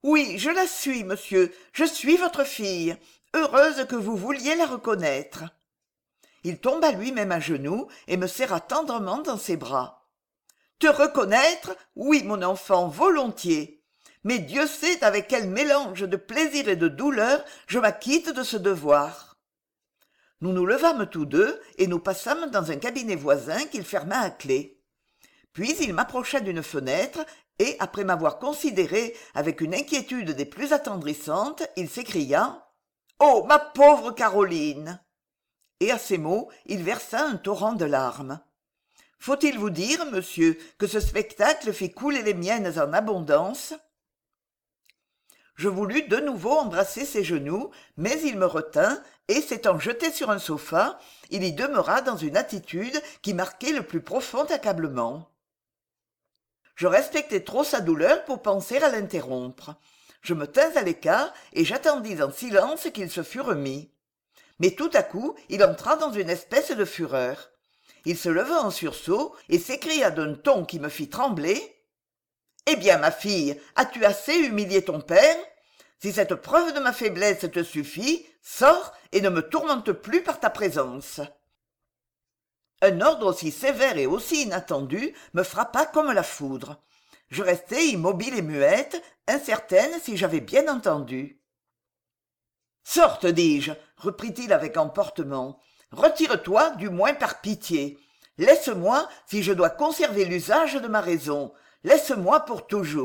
Oui, je la suis, monsieur, je suis votre fille, heureuse que vous vouliez la reconnaître. Il tomba lui-même à genoux et me serra tendrement dans ses bras. Te reconnaître? Oui, mon enfant, volontiers. Mais Dieu sait avec quel mélange de plaisir et de douleur je m'acquitte de ce devoir. Nous nous levâmes tous deux et nous passâmes dans un cabinet voisin qu'il ferma à clef. Puis il m'approcha d'une fenêtre et, après m'avoir considéré avec une inquiétude des plus attendrissantes, il s'écria « Oh, ma pauvre Caroline !» Et à ces mots, il versa un torrent de larmes. Faut-il vous dire, monsieur, que ce spectacle fit couler les miennes en abondance? Je voulus de nouveau embrasser ses genoux, mais il me retint, et s'étant jeté sur un sofa, il y demeura dans une attitude qui marquait le plus profond accablement. Je respectais trop sa douleur pour penser à l'interrompre. Je me tins à l'écart et j'attendis en silence qu'il se fût remis. Mais tout à coup, il entra dans une espèce de fureur. Il se leva en sursaut et s'écria d'un ton qui me fit trembler. « Eh bien, ma fille, as-tu assez humilié ton père? Si cette preuve de ma faiblesse te suffit, sors et ne me tourmente plus par ta présence. » Un ordre aussi sévère et aussi inattendu me frappa comme la foudre. Je restai immobile et muette, incertaine si j'avais bien entendu. « Sors, te dis-je, reprit-il avec emportement. Retire-toi, du moins par pitié. Laisse-moi, si je dois conserver l'usage de ma raison. Laisse-moi pour toujours. »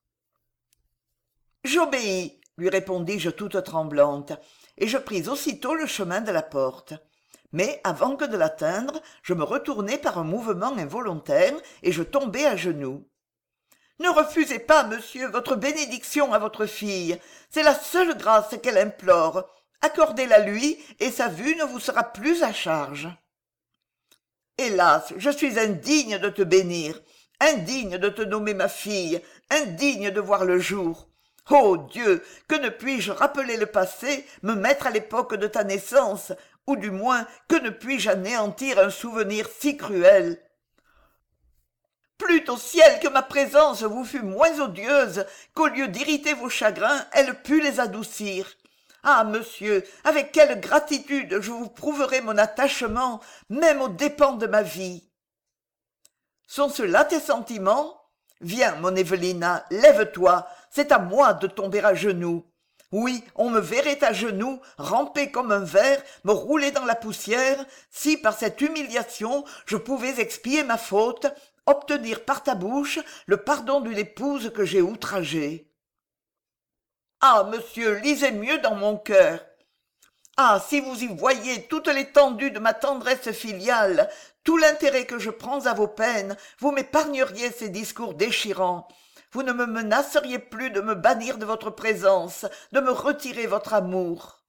J'obéis, lui répondis-je toute tremblante, et je pris aussitôt le chemin de la porte. Mais avant que de l'atteindre, je me retournai par un mouvement involontaire et je tombai à genoux. « Ne refusez pas, monsieur, votre bénédiction à votre fille. C'est la seule grâce qu'elle implore. Accordez-la lui, et sa vue ne vous sera plus à charge. » Hélas, je suis indigne de te bénir, indigne de te nommer ma fille, indigne de voir le jour. Ô Dieu, que ne puis-je rappeler le passé, me mettre à l'époque de ta naissance, ou du moins que ne puis-je anéantir un souvenir si cruel. Plût au ciel que ma présence vous fût moins odieuse, qu'au lieu d'irriter vos chagrins, elle pût les adoucir. Ah, monsieur, avec quelle gratitude je vous prouverai mon attachement, même aux dépens de ma vie. Sont ceux-là tes sentiments? Viens, mon Evelina, lève-toi, c'est à moi de tomber à genoux. Oui, on me verrait à genoux, ramper comme un ver, me rouler dans la poussière, si par cette humiliation je pouvais expier ma faute, obtenir par ta bouche le pardon d'une épouse que j'ai outragée. Ah, monsieur, lisez mieux dans mon cœur. Ah, si vous y voyiez toute l'étendue de ma tendresse filiale, tout l'intérêt que je prends à vos peines, vous m'épargneriez ces discours déchirants. Vous ne me menaceriez plus de me bannir de votre présence, de me retirer votre amour.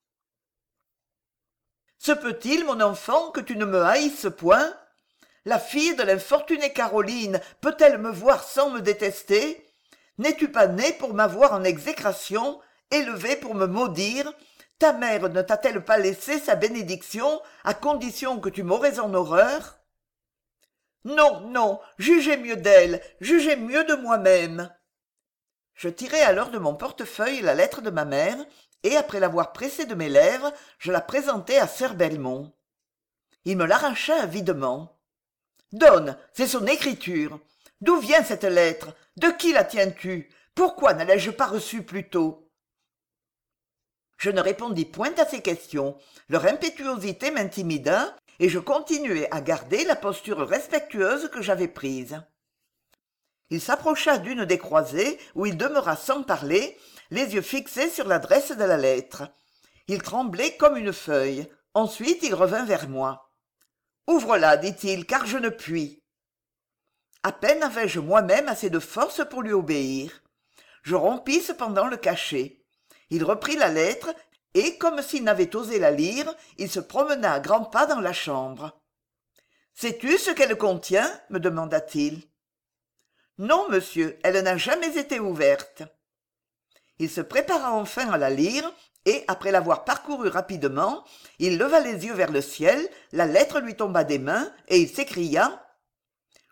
Se peut-il, mon enfant, que tu ne me haïsses point? La fille de l'infortunée Caroline peut-elle me voir sans me détester? N'es-tu pas né pour m'avoir en exécration, élevé pour me maudire? Ta mère ne t'a-t-elle pas laissé sa bénédiction, à condition que tu m'aurais en horreur? Non, non, jugez mieux d'elle, jugez mieux de moi-même. Je tirai alors de mon portefeuille la lettre de ma mère, et après l'avoir pressée de mes lèvres, je la présentai à sir Belmont. Il me l'arracha avidement. « Donne, c'est son écriture. D'où vient cette lettre? De qui la tiens-tu? Pourquoi ne l'ai-je pas reçue plus tôt ?» Je ne répondis point à ces questions. Leur impétuosité m'intimida, et je continuai à garder la posture respectueuse que j'avais prise. Il s'approcha d'une des croisées, où il demeura sans parler, les yeux fixés sur l'adresse de la lettre. Il tremblait comme une feuille. Ensuite il revint vers moi. « Ouvre-la, dit-il, car je ne puis. » À peine avais-je moi-même assez de force pour lui obéir. Je rompis cependant le cachet. Il reprit la lettre, et, comme s'il n'avait osé la lire, il se promena à grands pas dans la chambre. « Sais-tu ce qu'elle contient ?» me demanda-t-il. « Non, monsieur, elle n'a jamais été ouverte. » Il se prépara enfin à la lire, et, après l'avoir parcourue rapidement, il leva les yeux vers le ciel, la lettre lui tomba des mains, et il s'écria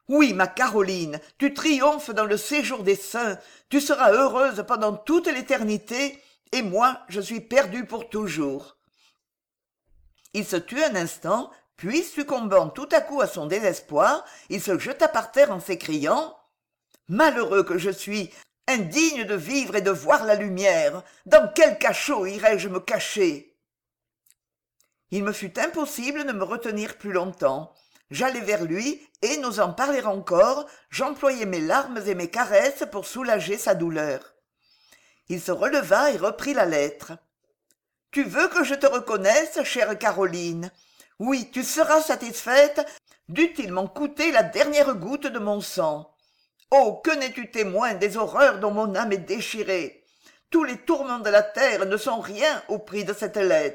Oui, ma Caroline, tu triomphes dans le séjour des saints, tu seras heureuse pendant toute l'éternité, et moi, je suis perdu pour toujours. Il se tut un instant, puis, succombant tout à coup à son désespoir, il se jeta par terre en s'écriant « Malheureux que je suis, indigne de vivre et de voir la lumière, dans quel cachot irai-je me cacher ?» Il me fut impossible de me retenir plus longtemps. J'allai vers lui, et, n'osant parler encore, j'employai mes larmes et mes caresses pour soulager sa douleur. Il se releva et reprit la lettre. « Tu veux que je te reconnaisse, chère Caroline ? Oui, tu seras satisfaite, dût-il m'en coûter la dernière goutte de mon sang. Oh, que n'es-tu témoin des horreurs dont mon âme est déchirée. Tous les tourments de la terre ne sont rien au prix de cette lettre. »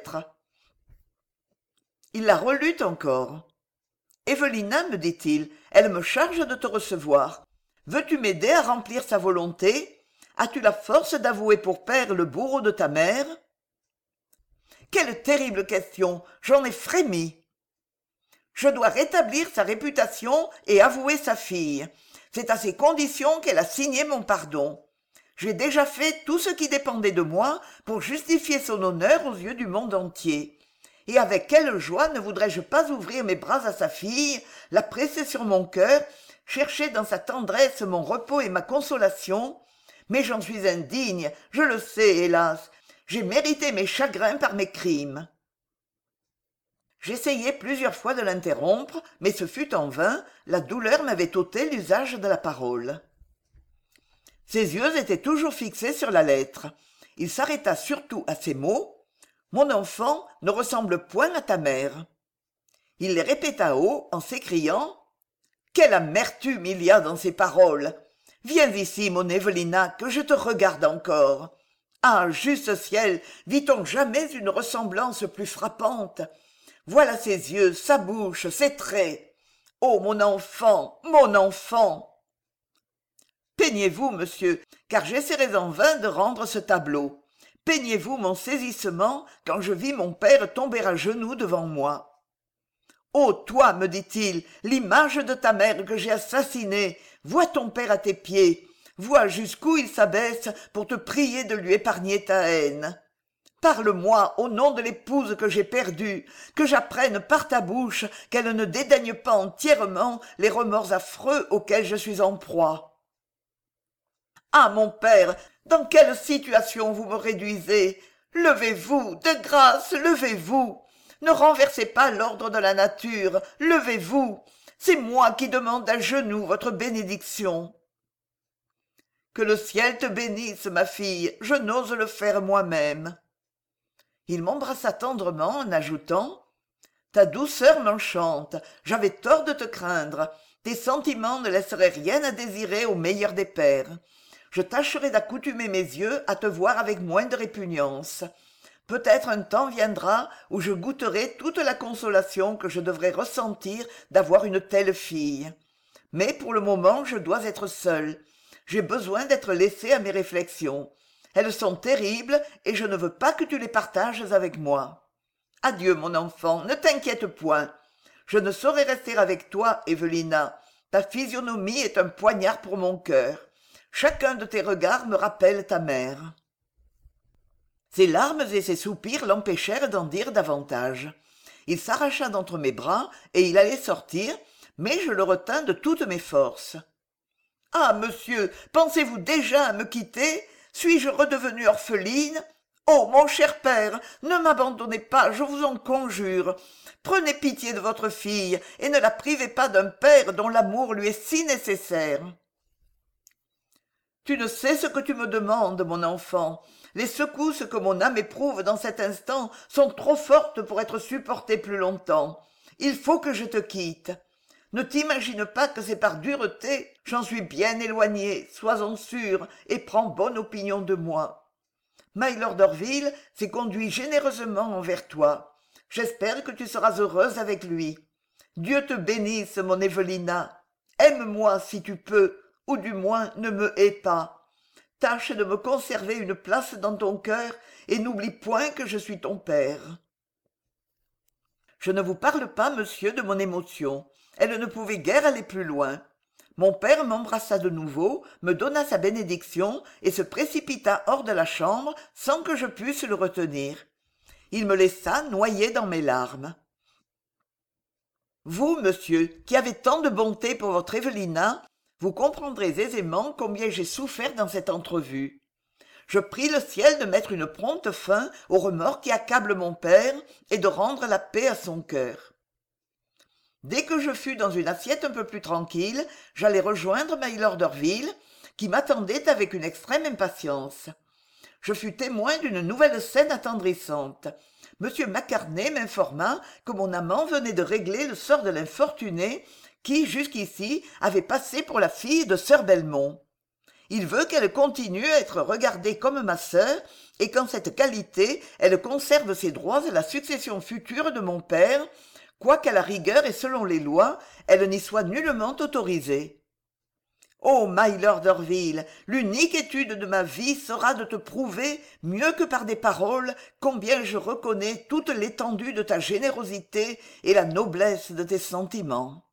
Il la relut encore. « Evelina, me dit-il, elle me charge de te recevoir. Veux-tu m'aider à remplir sa volonté ? As-tu la force d'avouer pour père le bourreau de ta mère ?» Quelle terrible question, j'en ai frémi. Je dois rétablir sa réputation et avouer sa fille. C'est à ces conditions qu'elle a signé mon pardon. J'ai déjà fait tout ce qui dépendait de moi pour justifier son honneur aux yeux du monde entier. Et avec quelle joie ne voudrais-je pas ouvrir mes bras à sa fille, la presser sur mon cœur, chercher dans sa tendresse mon repos et ma consolation. Mais j'en suis indigne, je le sais, hélas. J'ai mérité mes chagrins par mes crimes. J'essayai plusieurs fois de l'interrompre, mais ce fut en vain, la douleur m'avait ôté l'usage de la parole. Ses yeux étaient toujours fixés sur la lettre. Il s'arrêta surtout à ces mots. « Mon enfant ne ressemble point à ta mère. » Il les répéta haut en s'écriant « Quelle amertume il y a dans ces paroles ! Viens ici, mon Evelina, que je te regarde encore. Ah, juste ciel, vit-on jamais une ressemblance plus frappante ? Voilà ses yeux, sa bouche, ses traits. Oh, mon enfant, mon enfant !» Peignez-vous, monsieur, car j'essaierai en vain de rendre ce tableau. Peignez-vous mon saisissement quand je vis mon père tomber à genoux devant moi. « Ô toi, me dit-il, l'image de ta mère que j'ai assassinée, vois ton père à tes pieds, vois jusqu'où il s'abaisse pour te prier de lui épargner ta haine. Parle-moi au nom de l'épouse que j'ai perdue, que j'apprenne par ta bouche qu'elle ne dédaigne pas entièrement les remords affreux auxquels je suis en proie. Ah, mon père, dans quelle situation vous me réduisez? Levez-vous, de grâce, levez-vous. Ne renversez pas l'ordre de la nature, levez-vous. C'est moi qui demande à genoux votre bénédiction. Que le ciel te bénisse, ma fille, je n'ose le faire moi-même. Il m'embrassa tendrement en ajoutant « Ta douceur m'enchante, j'avais tort de te craindre, tes sentiments ne laisseraient rien à désirer au meilleur des pères. Je tâcherai d'accoutumer mes yeux à te voir avec moins de répugnance. Peut-être un temps viendra où je goûterai toute la consolation que je devrais ressentir d'avoir une telle fille. Mais pour le moment je dois être seul. J'ai besoin d'être laissé à mes réflexions. Elles sont terribles et je ne veux pas que tu les partages avec moi. Adieu, mon enfant, ne t'inquiète point. Je ne saurais rester avec toi, Evelina. Ta physionomie est un poignard pour mon cœur. Chacun de tes regards me rappelle ta mère. » Ses larmes et ses soupirs l'empêchèrent d'en dire davantage. Il s'arracha d'entre mes bras et il allait sortir, mais je le retins de toutes mes forces. « Ah, monsieur, pensez-vous déjà à me quitter ? Suis-je redevenue orpheline ? Oh, mon cher père, ne m'abandonnez pas, je vous en conjure. Prenez pitié de votre fille et ne la privez pas d'un père dont l'amour lui est si nécessaire. » Tu ne sais ce que tu me demandes, mon enfant. Les secousses que mon âme éprouve dans cet instant sont trop fortes pour être supportées plus longtemps. Il faut que je te quitte. Ne t'imagine pas que c'est par dureté, j'en suis bien éloigné, sois-en sûr, et prends bonne opinion de moi. Mylord d'Orville s'est conduit généreusement envers toi. J'espère que tu seras heureuse avec lui. Dieu te bénisse, mon Evelina. Aime-moi si tu peux, ou du moins ne me hais pas. Tâche de me conserver une place dans ton cœur et n'oublie point que je suis ton père. Je ne vous parle pas, monsieur, de mon émotion. Elle ne pouvait guère aller plus loin. mon père m'embrassa de nouveau, me donna sa bénédiction et se précipita hors de la chambre sans que je pusse le retenir. Il me laissa noyer dans mes larmes. Vous, monsieur, qui avez tant de bonté pour votre Evelina, vous comprendrez aisément combien j'ai souffert dans cette entrevue. Je prie le ciel de mettre une prompte fin aux remords qui accablent mon père et de rendre la paix à son cœur. Dès que je fus dans une assiette un peu plus tranquille, j'allai rejoindre mylord Derville, qui m'attendait avec une extrême impatience. Je fus témoin d'une nouvelle scène attendrissante. M. Macartney m'informa que mon amant venait de régler le sort de l'infortunée qui, jusqu'ici, avait passé pour la fille de sir Belmont. Il veut qu'elle continue à être regardée comme ma sœur et qu'en cette qualité, elle conserve ses droits à la succession future de mon père, quoiqu'à la rigueur et selon les lois, elle n'y soit nullement autorisée. Oh, mylord Derville, l'unique étude de ma vie sera de te prouver, mieux que par des paroles, combien je reconnais toute l'étendue de ta générosité et la noblesse de tes sentiments.